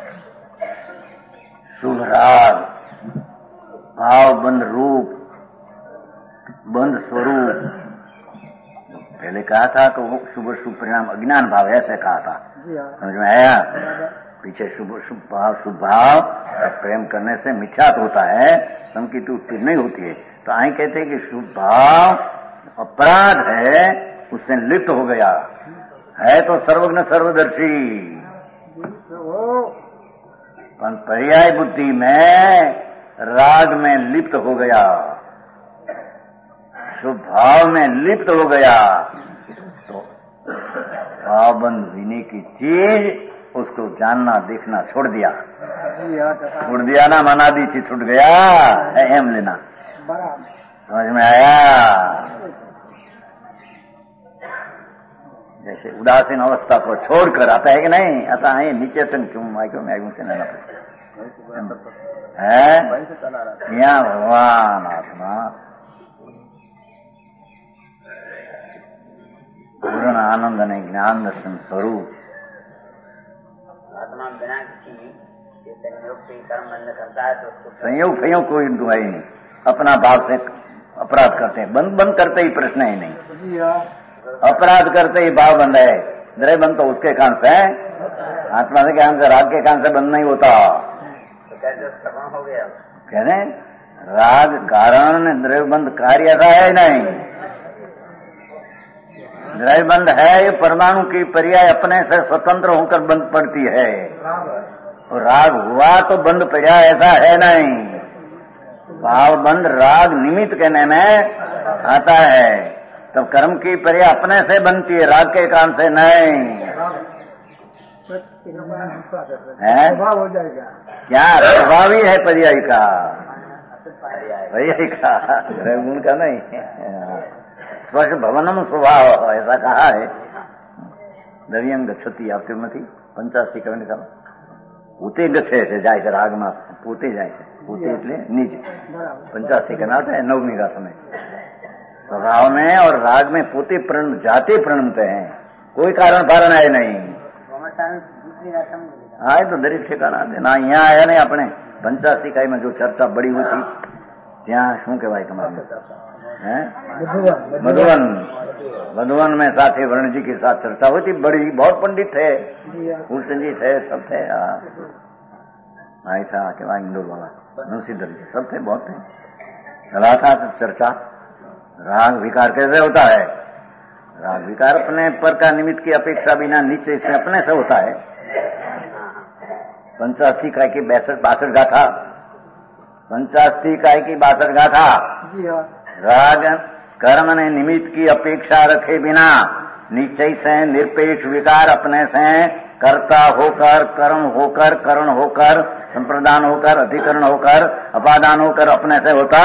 शुभ राग, भाव बंद रूप, बंद स्वरूप। पहले कहा था कि वो शुभ शुभ परिणाम अज्ञान भाव, ऐसे कहा था। समझ में आया? पीछे शुभ भाव प्रेम करने से मिथ्यात्व होता है, संकीर्ति उत्पत्ति नहीं होती है। तो आई कहते हैं कि शुभ भाव अपराध है, उससे लिप्त हो गया है तो सर्वज्ञ सर्वदर्शी। पर्याय बुद्धि में राग में लिप्त हो गया, शुभ भाव में लिप्त हो गया, तो भावबंद होने की चीज उसको जानना देखना छोड़ दिया ना, मनादी चीज छूट गया, अहम लेना। समझ में आया? जैसे उदासीन अवस्था को छोड़कर आता है कि नहीं? आता है नीचे से क्यों मैं से लेना पड़ता, है यहाँ भगवान आत्मा पूर्ण आनंद ने ज्ञान दर्शन स्वरूप आत्मा बिना किसी संयोग से कर्म बंद करता है तो संयोग फयोग कोई दुआई नहीं, अपना भाव से अपराध करते हैं, बंद करते ही प्रश्न ही नहीं, अपराध करते ही भाव बंद है। द्रव्य बंद तो उसके कान से है, आत्मा के कान से, राग के कान से बंद नहीं होता। तो कैसे श्रवण हो गया? कह रहे राग कारण द्रव्य बंद कार्य ऐसा है नहीं, द्रव्य बंद है ये परमाणु की पर्याय अपने से स्वतंत्र होकर बंद पड़ती है, और राग हुआ तो बंद पड़ा ऐसा है नहीं। भाव बंद राग निमित्त कहने में आता है, तब कर्म की पर्याय अपने से बनती है, राग के काम से नहीं है। हो जाएगा क्या स्वभाव ही है पर्याय का, पर्याय का गुण का नहीं। स्पर्श भवनम स्वभाव ऐसा कहा है। द्रव्यम गच्छति आपके मथी 85 कवि का પોતે ગચ્છે છે, જાય છે રાગમાં, પોતે જાય છે, પોતે એટલે નિજ 85 का नाट है 9वीं का समय। स्वभाव में और राग में पोते जाते प्रणमते हैं, कोई कारण कारण है नहीं। हाँ तो दरेक ठिकाना ना यहाँ आया नहीं अपने 85 इकाई में जो चर्चा बड़ी हुई थी ત્યાં શું કહેવાય તમારે मधुवन में साथे वर्ण जी के साथ चर्चा हुई थी, बड़ी बहुत पंडित थे, फूलचंद जी थे, सब थे, भाई था क्या इंदौर वाला नरसिंहधर जी, सब थे, बहुत थे। चला था चर्चा राग विकार कैसे होता है। राग विकार अपने पर का निमित्त की अपेक्षा बिना नीचे से अपने से होता है। 85 इकाई की 62 गाथा, 85 इकाई की 62 गाथा। राग कर्म ने निमित्त की अपेक्षा रखे बिना निश्चय से निरपेक्ष विकार अपने से कर्ता होकर, कर्म होकर, करण होकर, संप्रदान होकर, अधिकरण होकर, अपादान होकर अपने से होता।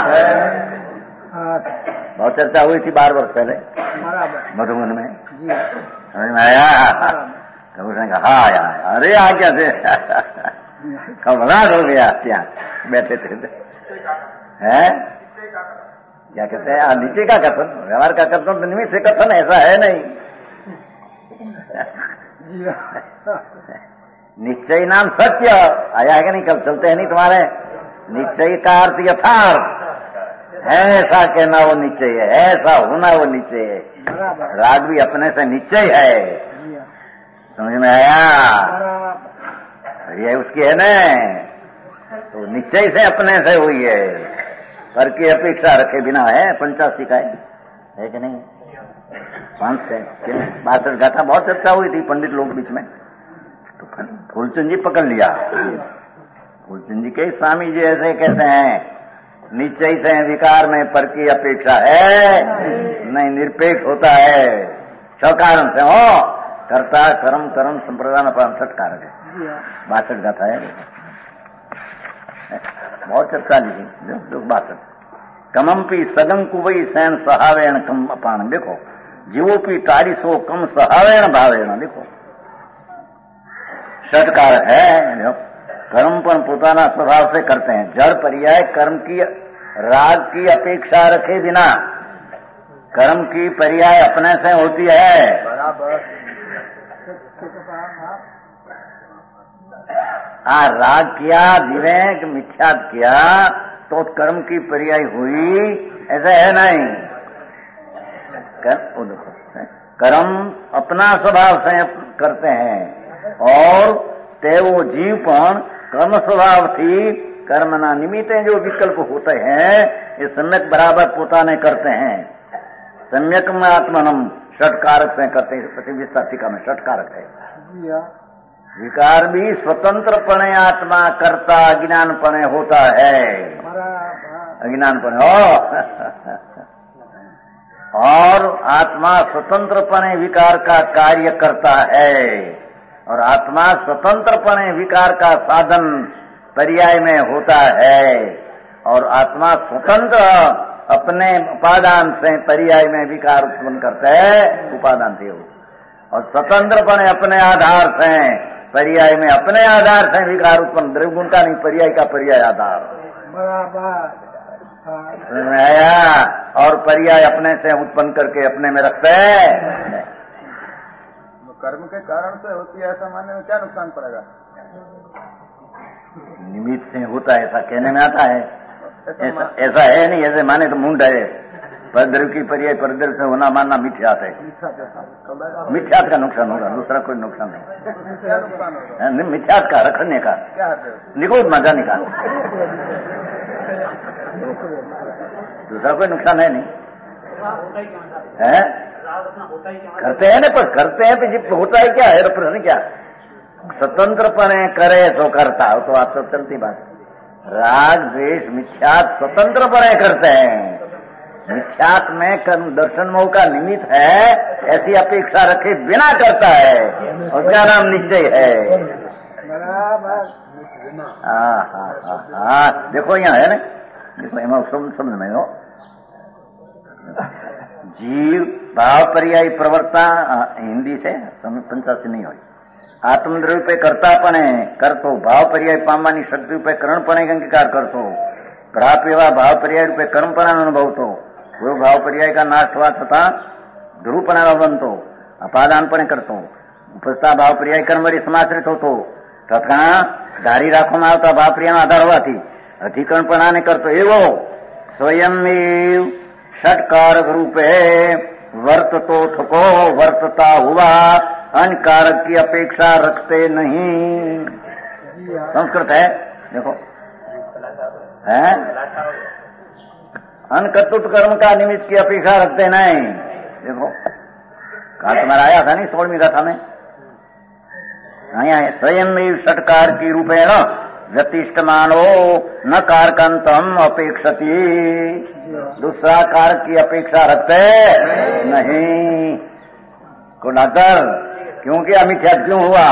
बहुत चर्चा हुई थी 12 वर्ष पहले मधुबन में, समझ में आया? तो उसने कहा हाँ आया, अरे आ क्या थे घबराहट हो गया, क्या बैठे थे है क्या कहते हैं नीचे का कथन, व्यवहार का कथन तो निमित्त से कथन ऐसा है नहीं। निश्चय नाम सत्य आया है कि नहीं, कल चलते हैं नहीं तुम्हारे। निश्चय का अर्थ यथार्थ, ऐसा कहना वो निश्चय है, ऐसा होना वो निश्चय है। राग भी अपने से निश्चय है, समझ में आया? ये उसकी है न, तो निश्चय से अपने से हुई है, पर की अपेक्षा रखे बिना है। 85 का है कि नहीं, 5 से 62 गाथा बहुत चर्चा हुई थी पंडित लोग बीच में। तो फूलचंद जी पकड़ लिया, फूलचंद जी के स्वामी जी ऐसे कहते हैं निश्चय से विकार में पर की अपेक्षा है नहीं, निरपेक्ष होता है। 6 कारण से हो, कर्ता कर्म कर्म संप्रदान अपराध 6 कारक है। 62 गाथा है, बहुत चर्चा लिखी जो 62। कमंपी सगं कुवई सैन सहावेण कम अपान, देखो जीवोपी तारिसो कम सहावेण भावेण, देखो 6 कारक है। कर्म पर पोताना स्वभाव से करते हैं, जड़ पर्याय कर्म की राग की अपेक्षा रखे बिना कर्म की पर्याय अपने से होती है। राग किया, विवेक मिथ्यात किया तो कर्म की पर्याय हुई, ऐसा है नहीं। कर्म अपना स्वभाव से करते हैं, और ते वो जीवपण कर्म स्वभाव थी कर्मना निमित्त जो विकल्प होते हैं ये सम्यक बराबर पोताने करते हैं। सम्यक में आत्मनम 6 कारक से करते हैं, 25 टीका में 6 कारक है। विकार भी स्वतंत्रपणे आत्मा करता अज्ञानपणे होता है, अज्ञानपणे हो और आत्मा स्वतंत्रपणे विकार का कार्य करता है, और आत्मा स्वतंत्रपणे विकार का साधन पर्याय में होता है, और आत्मा स्वतंत्र अपने उपादान से पर्याय में विकार उत्पन्न करता है, उपादान से हो, और स्वतंत्रपणे अपने आधार से पर्याय में अपने आधार से विकार उत्पन्न, द्रव्य गुण का नहीं, पर्याय का पर्याय आधार। समझ में आया? और पर्याय अपने से उत्पन्न करके अपने में रखते हैं। कर्म के कारण से होती है ऐसा मानने में क्या नुकसान पड़ेगा? निमित्त से होता है ऐसा कहने में आता है, ऐसा है नहीं। ऐसे माने तो मुंड है। परद्रव्य की पर्याय परद्रव्य से होना मानना मिथ्यात है। मिथ्यात का नुकसान होगा, दूसरा कोई नुकसान नहीं। मिथ्यात का रखने का निगोद मजा निकाल, दूसरा कोई नुकसान है नहीं है। करते हैं ना, पर करते हैं तो होता है क्या है? प्रश्न क्या? स्वतंत्रपणे करे तो करता हो तो आप सब चलती बात। राग द्वेष मिथ्यात स्वतंत्रपणे करते हैं। मिथ्यात में कर्म दर्शन मोह का निमित्त है, ऐसी अपेक्षा रखे बिना करता है, उसका नाम निश्चय है। देखो यहाँ है ना, समझ में हो, जीव भाव पर्यायी प्रवर्ता, हिंदी से पंचासी नहीं हो। आत्मद्रव्य पे करतापणे करतो, भाव पर्याय पामવાની શક્તિ पे કरणપણે અંગીકાર करतो, પ્રાપ એવા ભાવ पर्याय રૂપે કર્મપણાનો અનુભવતો, કોઈ ભાવ पर्याय का नाश થવા છતાં ધ્રુવપણાનો બનતો, અપાદાનપણે કરતો, ઉપજતા ભાવ पर्याय કર્મવરી સમાશ્રિત હોતો, તથા ધારી રાખવામાં આવતા ભાવ पर्यायનો આધાર હોવાથી અધિકરણપણાને કરતો, એવો સ્વયંમેવ षटकारक रूपे वर्ततो थको वर्तता हुआ अन्य कारक की अपेक्षा रखते नहीं। संस्कृत है, देखो है, अनकर्तृत्व कर्म का निमित्त की अपेक्षा रखते नहीं। देखो कल तुम्हारा आया था नहीं 16वीं गाथा में, आया है स्वयं षटकार की रूपेण व्यतिष्ठमानो न कारकंतम अपेक्षति, दूसरा कारक की अपेक्षा रखते नहीं। को नगर क्योंकि अमिथ्या क्यों हुआ?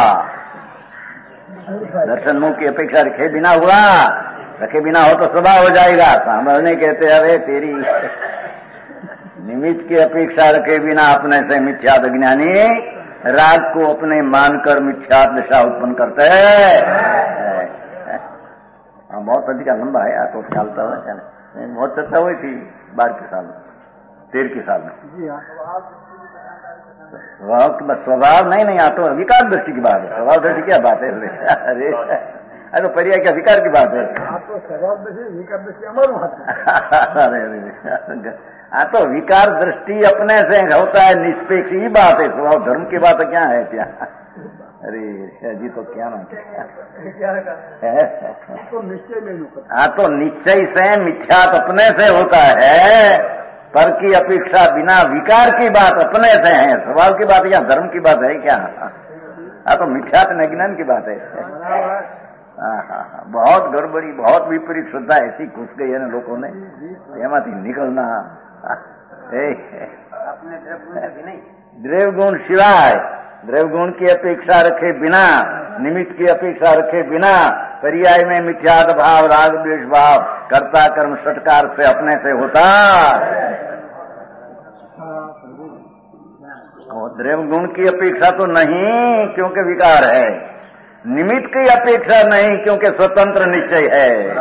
दर्शन मुख की अपेक्षा रखे बिना हुआ। रखे बिना हो तो स्वभाव हो जाएगा। सामने कहते अरे तेरी निमित्त की अपेक्षा रखे बिना अपने से मिथ्यात अज्ञानी राग को अपने मानकर मिथ्यात दशा उत्पन्न करते हैं। बहुत अधिक लंबा है, तो चलता हुआ बहुत चर्चा हुई थी 12 के साल में, 13 के साल में। स्वभाव नहीं आतो विकार दृष्टि की बात है। स्वभाव दृष्टि क्या बात है? अरे तो पर्याय क्या विकार की बात है? स्वभाव दृष्टि विकार दृष्टि अरे तो विकार दृष्टि अपने से होता है, निष्पेक्ष ही बात है। स्वभाव धर्म की बात क्या है? क्या अरे जी तो क्या ना तो निश्चय से मिथ्यात अपने से होता है, पर की अपेक्षा बिना विकार की बात अपने से है। स्वभाव की बात या धर्म की बात है क्या? तो मिथ्यात अज्ञान की बात है। बहुत गड़बड़ी, बहुत विपरीत श्रद्धा ऐसी घुस गई है ना लोगों ने, एमाथी निकलना। द्रव्य गुण सिवाय द्रव्य गुण की अपेक्षा रखे बिना, निमित्त की अपेक्षा रखे बिना पर्याय में मिथ्यात भाव राग द्वेष भाव कर्ता कर्म षटकार से अपने से होता। द्रव्य गुण की अपेक्षा तो नहीं क्योंकि विकार है, निमित्त की अपेक्षा नहीं क्योंकि स्वतंत्र निश्चय है।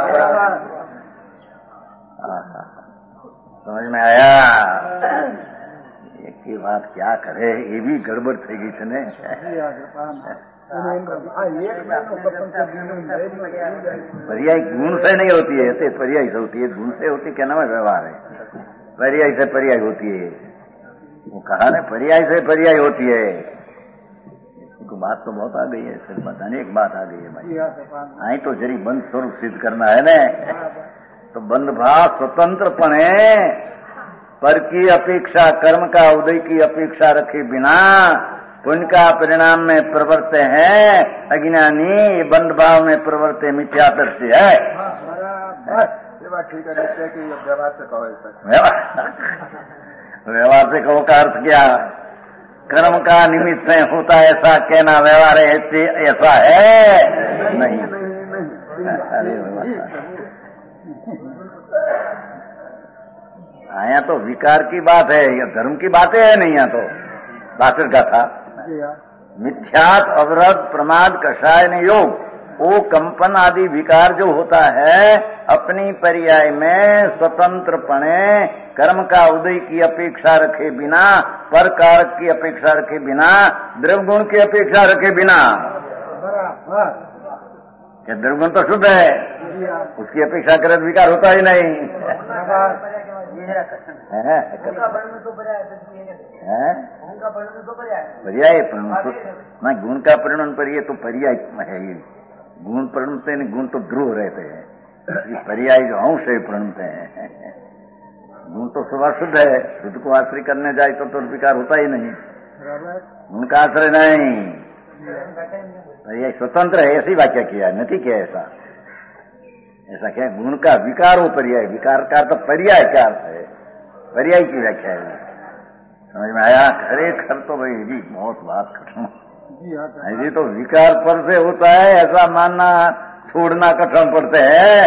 समझ में आया? ये बात क्या करे, ये भी गड़बड़ थी गई थी ने। पर्याय गुण से नहीं होती है, तो पर्याय से होती है, गुण से होती क्या नाम है? व्यवहार है। पर्याय से पर्याय होती है, वो कहा ना पर्याय से पर्याय होती है। तो बात तो बहुत आ गई है, सिर्फ बताने एक बात आ गई है भाई। आई तो जरी बंद स्वरूप सिद्ध करना है ना, तो बंद भाव स्वतंत्रपणे पर की अपेक्षा कर्म का उदय की अपेक्षा रखे बिना पुण्य का परिणाम में प्रवर्ते हैं अज्ञानी, ये बंद भाव में प्रवर्ते मिथ्या दृष्टि है। ठीक है कि व्यवहार से कहो, व्यवहार से कहो का अर्थ क्या? कर्म का निमित्त से होता है ऐसा कहना व्यवहार ऐसा है नहीं। यहाँ तो विकार की बात है या धर्म की बातें है नहीं। यहाँ तो बाकर गाथा मिथ्यात, अवरध, प्रमाद, कषायन योग, वो कंपन आदि विकार जो होता है अपनी पर्याय में स्वतंत्रपणे कर्म का उदय की अपेक्षा रखे बिना, पर कारक की अपेक्षा रखे बिना, द्रव्यगुण की अपेक्षा रखे बिना। क्या द्रव्यगुण तो शुद्ध है, उसकी अपेक्षा करे विकार होता ही नहीं पर्याय मैं गुण का परिणाम पर ये तो पर्याय है ही। गुण प्रणते नहीं, गुण तो ध्रुव रहते हैं, पर्याय जो अंश है प्रणते हैं। गुण तो स्वभाव शुद्ध है, शुद्ध को आश्रय करने जाए तो विकार होता ही नहीं, गुण का आश्रय नहीं। पर्याय स्वतंत्र है, ऐसी व्याख्या किया नहीं क्या ऐसा ऐसा क्या गुण का विकार हो पर्याय, विकार का तो पर्याय क्या अर्थ है, पर्याय की व्याख्या है। समझ में आया? खरेखर तो भाई जी बहुत बात कठिन जी, तो विकार पर से होता है ऐसा मानना छोड़ना कठिन पड़ते हैं।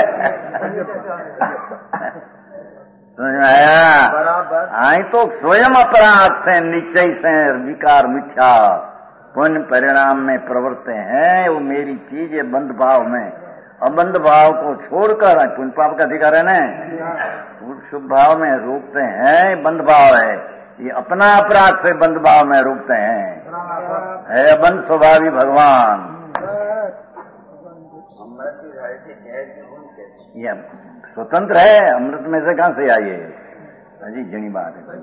समझ में आया? बराबर। आई तो स्वयं अपराध से, निश्चय से विकार मिथ्या पुण्य परिणाम में प्रवर्ते हैं। वो मेरी चीज है बंध भाव में, अबंध भाव को छोड़कर पुण्य पाप का अधिकार है न, शुभ भाव में रोकते हैं, बंध भाव है ये अपना अपराध से बंध भाव में रोकते हैं। है अबंध स्वभावी भगवान, ये स्वतंत्र है, अमृत में से कहां से आइए अजी जनी बात है।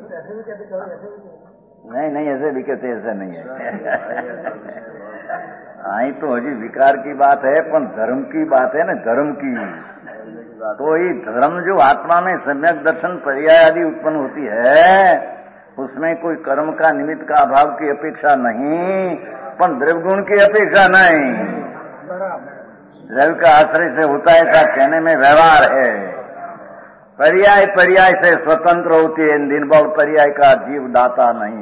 नहीं ऐसे भी कहते, ऐसा नहीं है। आई तो अजी विकार की बात है, पर धर्म की बात है ना, धर्म की। तो ये धर्म जो आत्मा में सम्यक दर्शन पर्याय आदि उत्पन्न होती है, उसमें कोई कर्म का निमित्त का अभाव की अपेक्षा नहीं, पर द्रव्य गुण की अपेक्षा नहीं। द्रव्य का आश्रय से होता है ऐसा कहने में व्यवहार है। पर्याय से स्वतंत्र होती है, दिन बहु पर्याय का जीव दाता नहीं।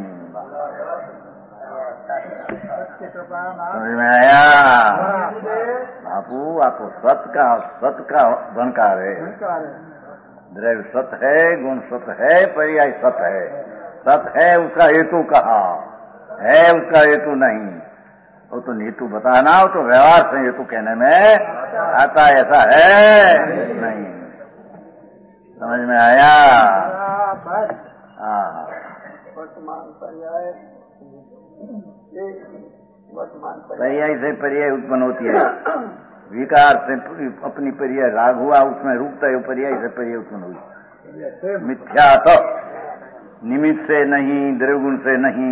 समझ में आया बापू? आपको सत का बनकार है। द्रव्य सत है, गुण सत है, पर्याय सत है। सत है उसका हेतु कहा है, उसका हेतु नहीं। वो तो हेतु बताना, हो तो व्यवहार से हेतु कहने में आता, ऐसा है नहीं। समझ में आया? हाँ। पर्याय से पर्याय उत्पन्न होती है, विकार से अपनी पर्याय राग हुआ, उसमें रुकता है, पर्याय से पर्याय उत्पन्न हुई। मिथ्या तो निमित्त से नहीं, द्रव्यगुण से नहीं।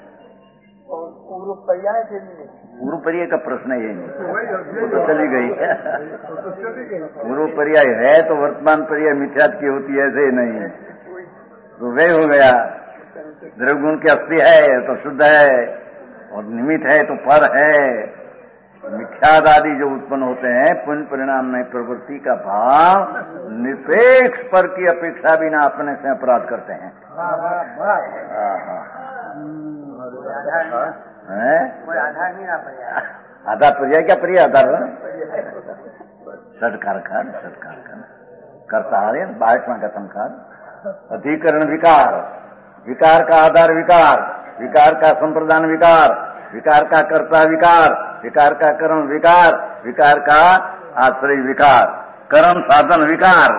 पूर्व पर्याय का प्रश्न ये नहीं, तो चली गई। पूर्व पर्याय है तो वर्तमान पर्याय मिथ्यात की होती है, ऐसे नहीं तो वे हो गया। द्रव्यगुण की अस्थि है तो शुद्ध है, और निमित्त है तो पर है। मिथ्याद आदि जो उत्पन्न होते हैं पुण्य परिणाम में प्रवृत्ति का भाव निरपेक्ष पर की अपेक्षा बिना अपने से अपराध करते हैं। कोई आधार नहीं, आधार पर्याय क्या पर्याय आधार षटकार करता है 22वां कथम कार। अधिकरण विकार, विकार का आधार विकार, विकार का संप्रदान विकार, विकार का कर्ता विकार, विकार का कर्म विकार, विकार का आश्रय विकार, कर्म साधन विकार।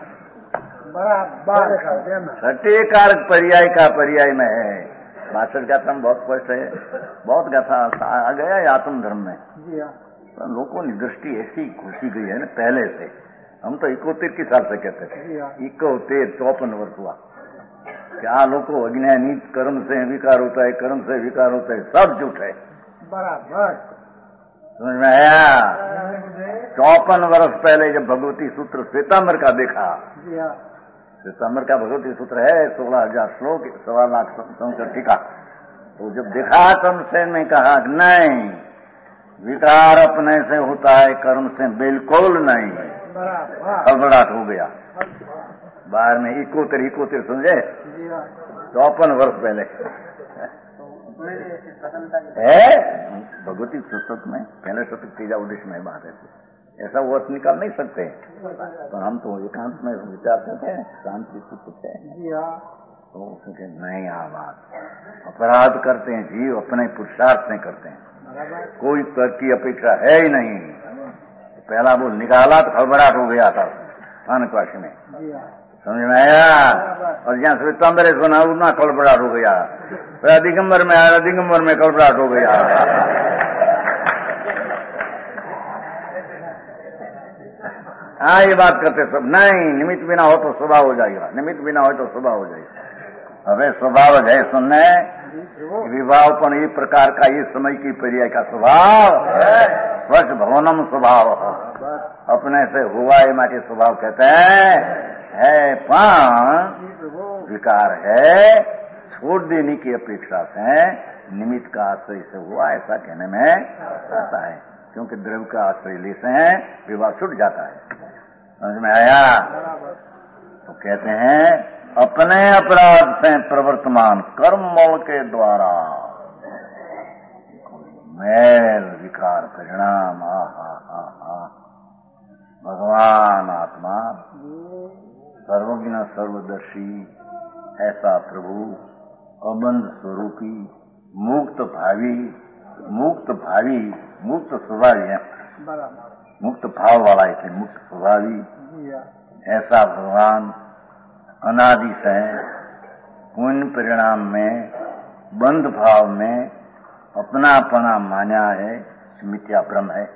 छठे कारक पर्याय का पर्याय में है। 62 गाथा में बहुत स्पष्ट है, बहुत गाथा आ गया है आत्म धर्म में। तो लोगों की दृष्टि ऐसी घुसी गई है ना पहले से। हम तो 71 साल से कहते थे, 71 54 वर्ष हुआ। क्या लोगों अज्ञानी कर्म से विकार होता है, कर्म से विकार होता है, सब झूठ है। बराबर समझ में आया? 54 वर्ष पहले जब भगवती सूत्र श्वेतांबर का देखा, श्वेतांबर का भगवती सूत्र है 16,000 श्लोक, 1.25 लाख संकर टीका। तो जब देखा तब ने कहा नहीं, विकार अपने से होता है, कर्म से बिल्कुल नहीं। हड़बड़ाहट हो गया बाहर में। 71 समझे, 54 वर्ष पहले है भगवती पुस्तक में, पहले शतक तीजा उद्देश्य में बात है। ऐसा वर्ष निकाल नहीं सकते, तो हम तो एकांत में विचार करते हैं, शांति से कुछ है। तो उसके नहीं बात अपराध करते हैं जीव अपने पुरुषार्थ से करते हैं, कोई तर्क की अपेक्षा है ही नहीं। पहला वो निकाला तो खड़बड़ाहट हो गया था स्थानकवासी में, समझ में आया। और जहाँ श्वेतांबर सुना उतना खड़बड़ाहट हो गया, फिर दिगंबर में आया, दिगंबर में खड़बड़ाहट हो गया। हाँ ये बात करते सब नहीं, निमित्त बिना हो तो स्वभाव हो जाएगा, निमित्त बिना हो तो स्वभाव हो जाएगा। હવે સ્વભાવ है सुनने विवाहपन ये प्रकार का ये समय की पर्याय का स्वभाव स्वच्छ भवनम स्वभाव अपने से हुआ ये माटे स्वभाव कहते है पण विकार है छोड़ देने की अपेक्षा से निमित्त का आश्रय से हुआ ऐसा कहने में आता है, क्योंकि द्रव्य का आश्रय लेते हैं विवाह छूट जाता है। समझ में आया। तो कहते हैं अपने अपराध से प्रवर्तमान कर्म मोल के द्वारा मैल विकार परिणाम भगवान आत्मा सर्वज्ञ सर्वदर्शी ऐसा प्रभु अबंध स्वरूपी मुक्त भावी मुक्त स्वभावी है, मुक्त भाव वाला है, मुक्त स्वभावी ऐसा भगवान अनादि से पुण्य परिणाम में बंध भाव में अपना मान्या है, मिथ्या ब्रह्म है।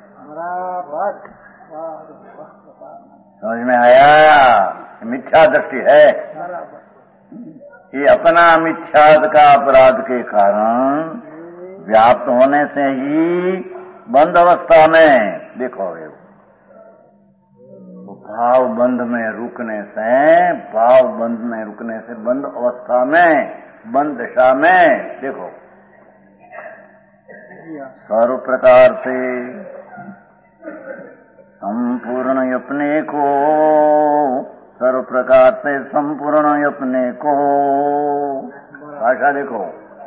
समझ में आया। मिथ्या दृष्टि है, ये अपना मिथ्याद का अपराध के कारण व्याप्त होने से ही बंद अवस्था में देखो भाव बंध में रुकने से बंद अवस्था में बंद दशा में देखो सर्व प्रकार से संपूर्ण अपने को सर्व प्रकार से संपूर्ण अपने को भाषा देखो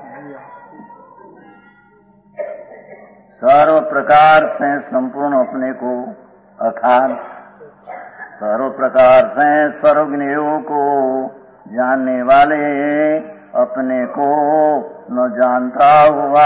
सर्व प्रकार से संपूर्ण अपने को अर्थात सर्व प्रकार से सर्वज्ञों को जानने वाले अपने को न जानता हुआ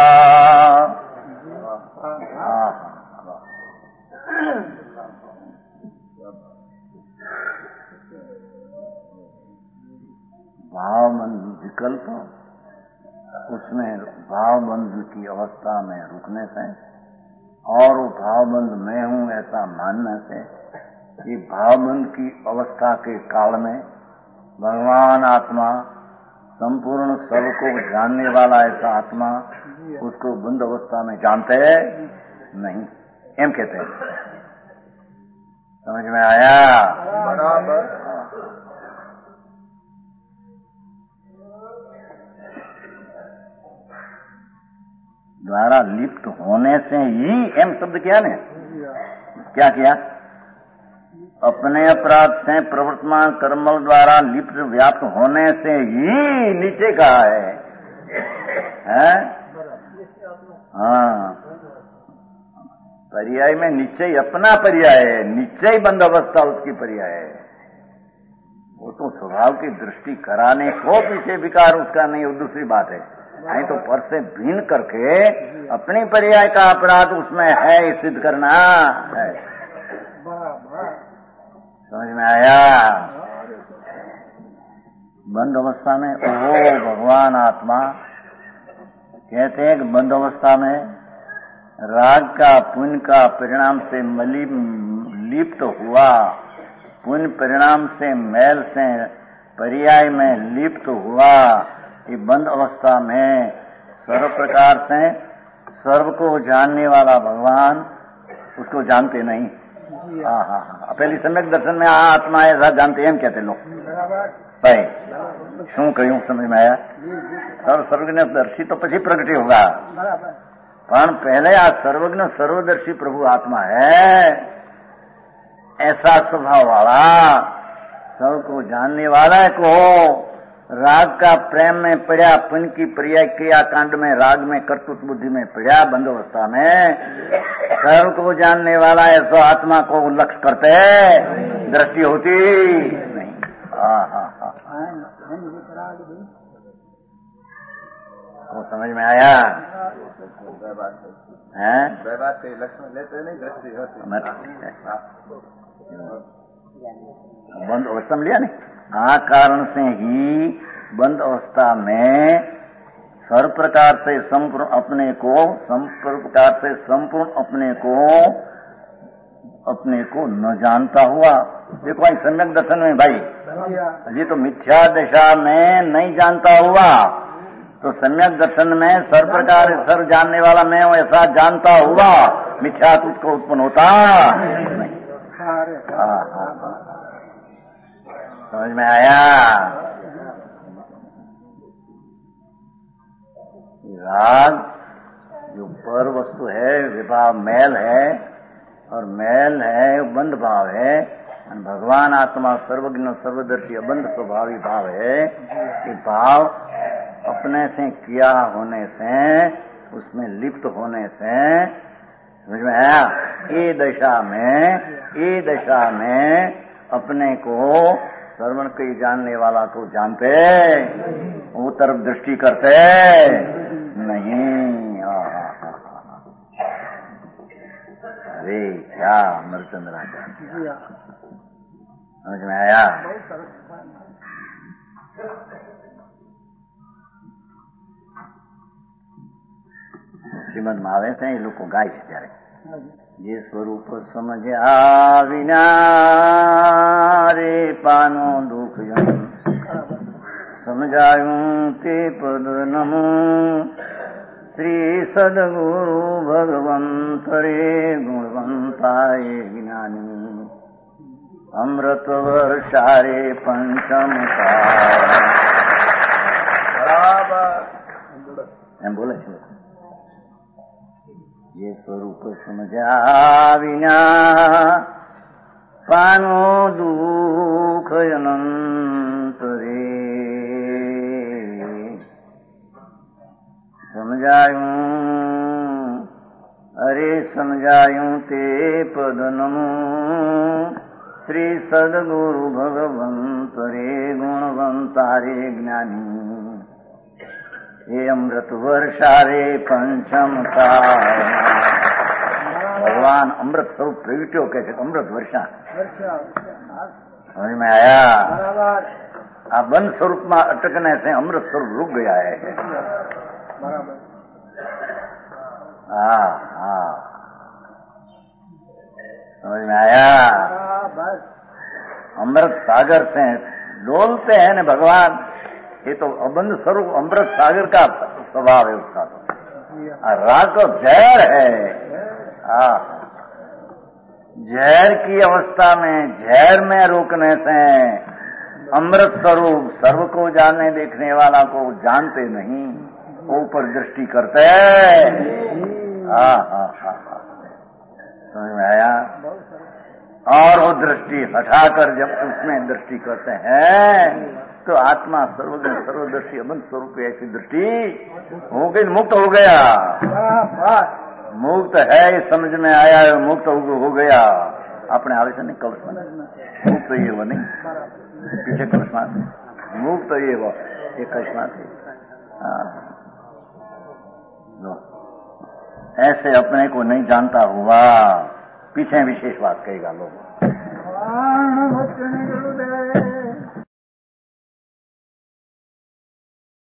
भावबंध विकल्प उसमें भावबंध की अवस्था में रुकने से और वो भावबंध मैं हूं ऐसा मानने से ये भावबंध की अवस्था के काल में भगवान आत्मा संपूर्ण सब को जानने वाला ऐसा आत्मा उसको बंद अवस्था में जानते नहीं, एम कहते हैं। समझ में आया। बराबर। द्वारा लिप्त होने से ही एम शब्द किया ने, क्या किया? अपने अपराध से प्रवर्तमान कर्मल द्वारा लिप्त व्याप्त होने से ही नीचे कहा है? हाँ, पर्याय में निश्चय अपना पर्याय है, निश्चय बंद अवस्था उसकी पर्याय है। वो तो स्वभाव की दृष्टि कराने को पीछे विकार उसका नहीं, वो दूसरी बात है। नहीं तो पर से भिन्न करके अपनी पर्याय का अपराध उसमें है सिद्ध करना है। समझ में आया। बंद अवस्था में वो भगवान आत्मा कहते हैं कि बंद अवस्था में राग का पुण्य का परिणाम से लिप्त हुआ, पुण्य परिणाम से मैल से पर्याय में लिप्त हुआ, ये बंद अवस्था में सर्व प्रकार से सर्व को जानने वाला भगवान उसको जानते नहीं। हाँ, पहली सम्यक दर्शन में आत्मा ऐसा जानते हैं कहते लोग भाई शू कहूं समझ में आया। सर्वज्ञ दर्शी तो પછી प्रगटी होगा, पर पहले आ सर्वज्ञ सर्वदर्शी प्रभु आत्मा है, ऐसा स्वभाव वाला सबको जानने वाला को राग का प्रेम में पड़ा, पुण्य की पर्याय क्रिया कांड में राग में कर्तुत बुद्धि में पड़ा, बंद अवस्था में सर्व को जानने वाला है तो आत्मा को लक्ष्य करते दृष्टि होती नहीं। समझ में आया? हैं? लक्ष्मण लेते नहीं, दृष्टि होती। बंद अवस्था में लिया नहीं। आ कारण से ही बंद अवस्था में सर्व प्रकार से संपूर्ण अपने को, अपने को न जानता हुआ। देखो भाई सम्यक दर्शन में भाई, अजी तो मिथ्या दशा में नहीं जानता हुआ, तो सम्यक दर्शन में सर्व प्रकार सर्व जानने वाला मैं हूं ऐसा जानता हुआ मिथ्या तुझको उत्पन्न होता नहीं। समझ में आया? राग जो पर वस्तु है, विभाव मैल है, और मैल है बंध भाव है। भगवान आत्मा सर्वज्ञ सर्वदर्शी अबंध स्वभावी भाव है। ये भाव अपने से किया होने से, उसमें लिप्त होने से, समझ में आया? ये दशा में अपने को श्रवण के जानने वाला को जानते, वो तरफ दृष्टि करते नहीं। अरे क्या अमरचंद्र आचार्य, समझ में आया? શ્રીમદ માં આવે છે, એ લોકો ગાય છે ત્યારે જે સ્વરૂપ સમજ્યા વિના રે પાનો દુઃખ સમજાયું તે પદ નમો શ્રી સદગુરુ ભગવંત રે ગુણવંતાય જ્ઞાની અમૃત વર્ષારે પંચમ એમ બોલે છે। ये स्वरूप समझा विना पानो दुख अनंत रे समझायूं, अरे समझायूं ते पद नमो श्री सदगुरु भगवंत रे गुणवंता रे ज्ञानी ये अमृत वर्षा रे पंचम का। भगवान अमृत स्वरूप प्रगट्यो कैसे अमृत वर्षा समझ में आया? आ बंद स्वरूप में अटकने से अमृत स्वरूप रुक गया है। हाँ हाँ समझ में आया? अमृत सागर से डोलते हैं न भगवान, ये तो अबंध स्वरूप अमृत सागर का स्वभाव है उसका। तो राग तो जहर है। जहर की अवस्था में, जहर में रोकने से अमृत स्वरूप सर्व को जानने देखने वाला को जानते नहीं, ऊपर दृष्टि करते। समझ में आया? और वो दृष्टि हटाकर जब उसमें दृष्टि करते हैं तो आत्मा सर्वज्ञ सर्वदर्शी अबंध स्वरूप ऐसी दृष्टि हो गई, मुक्त हो गया। मुक्त है समझ में आया, मुक्त हो गया। अपने आवे से नहीं कल्पना मुक्त तो ये वो नहीं, पीछे कल्पना मुक्त तो ये वो एक कल्पना थी। ऐसे अपने को नहीं जानता हुआ पीछे विशेष बात कहेगा लोग।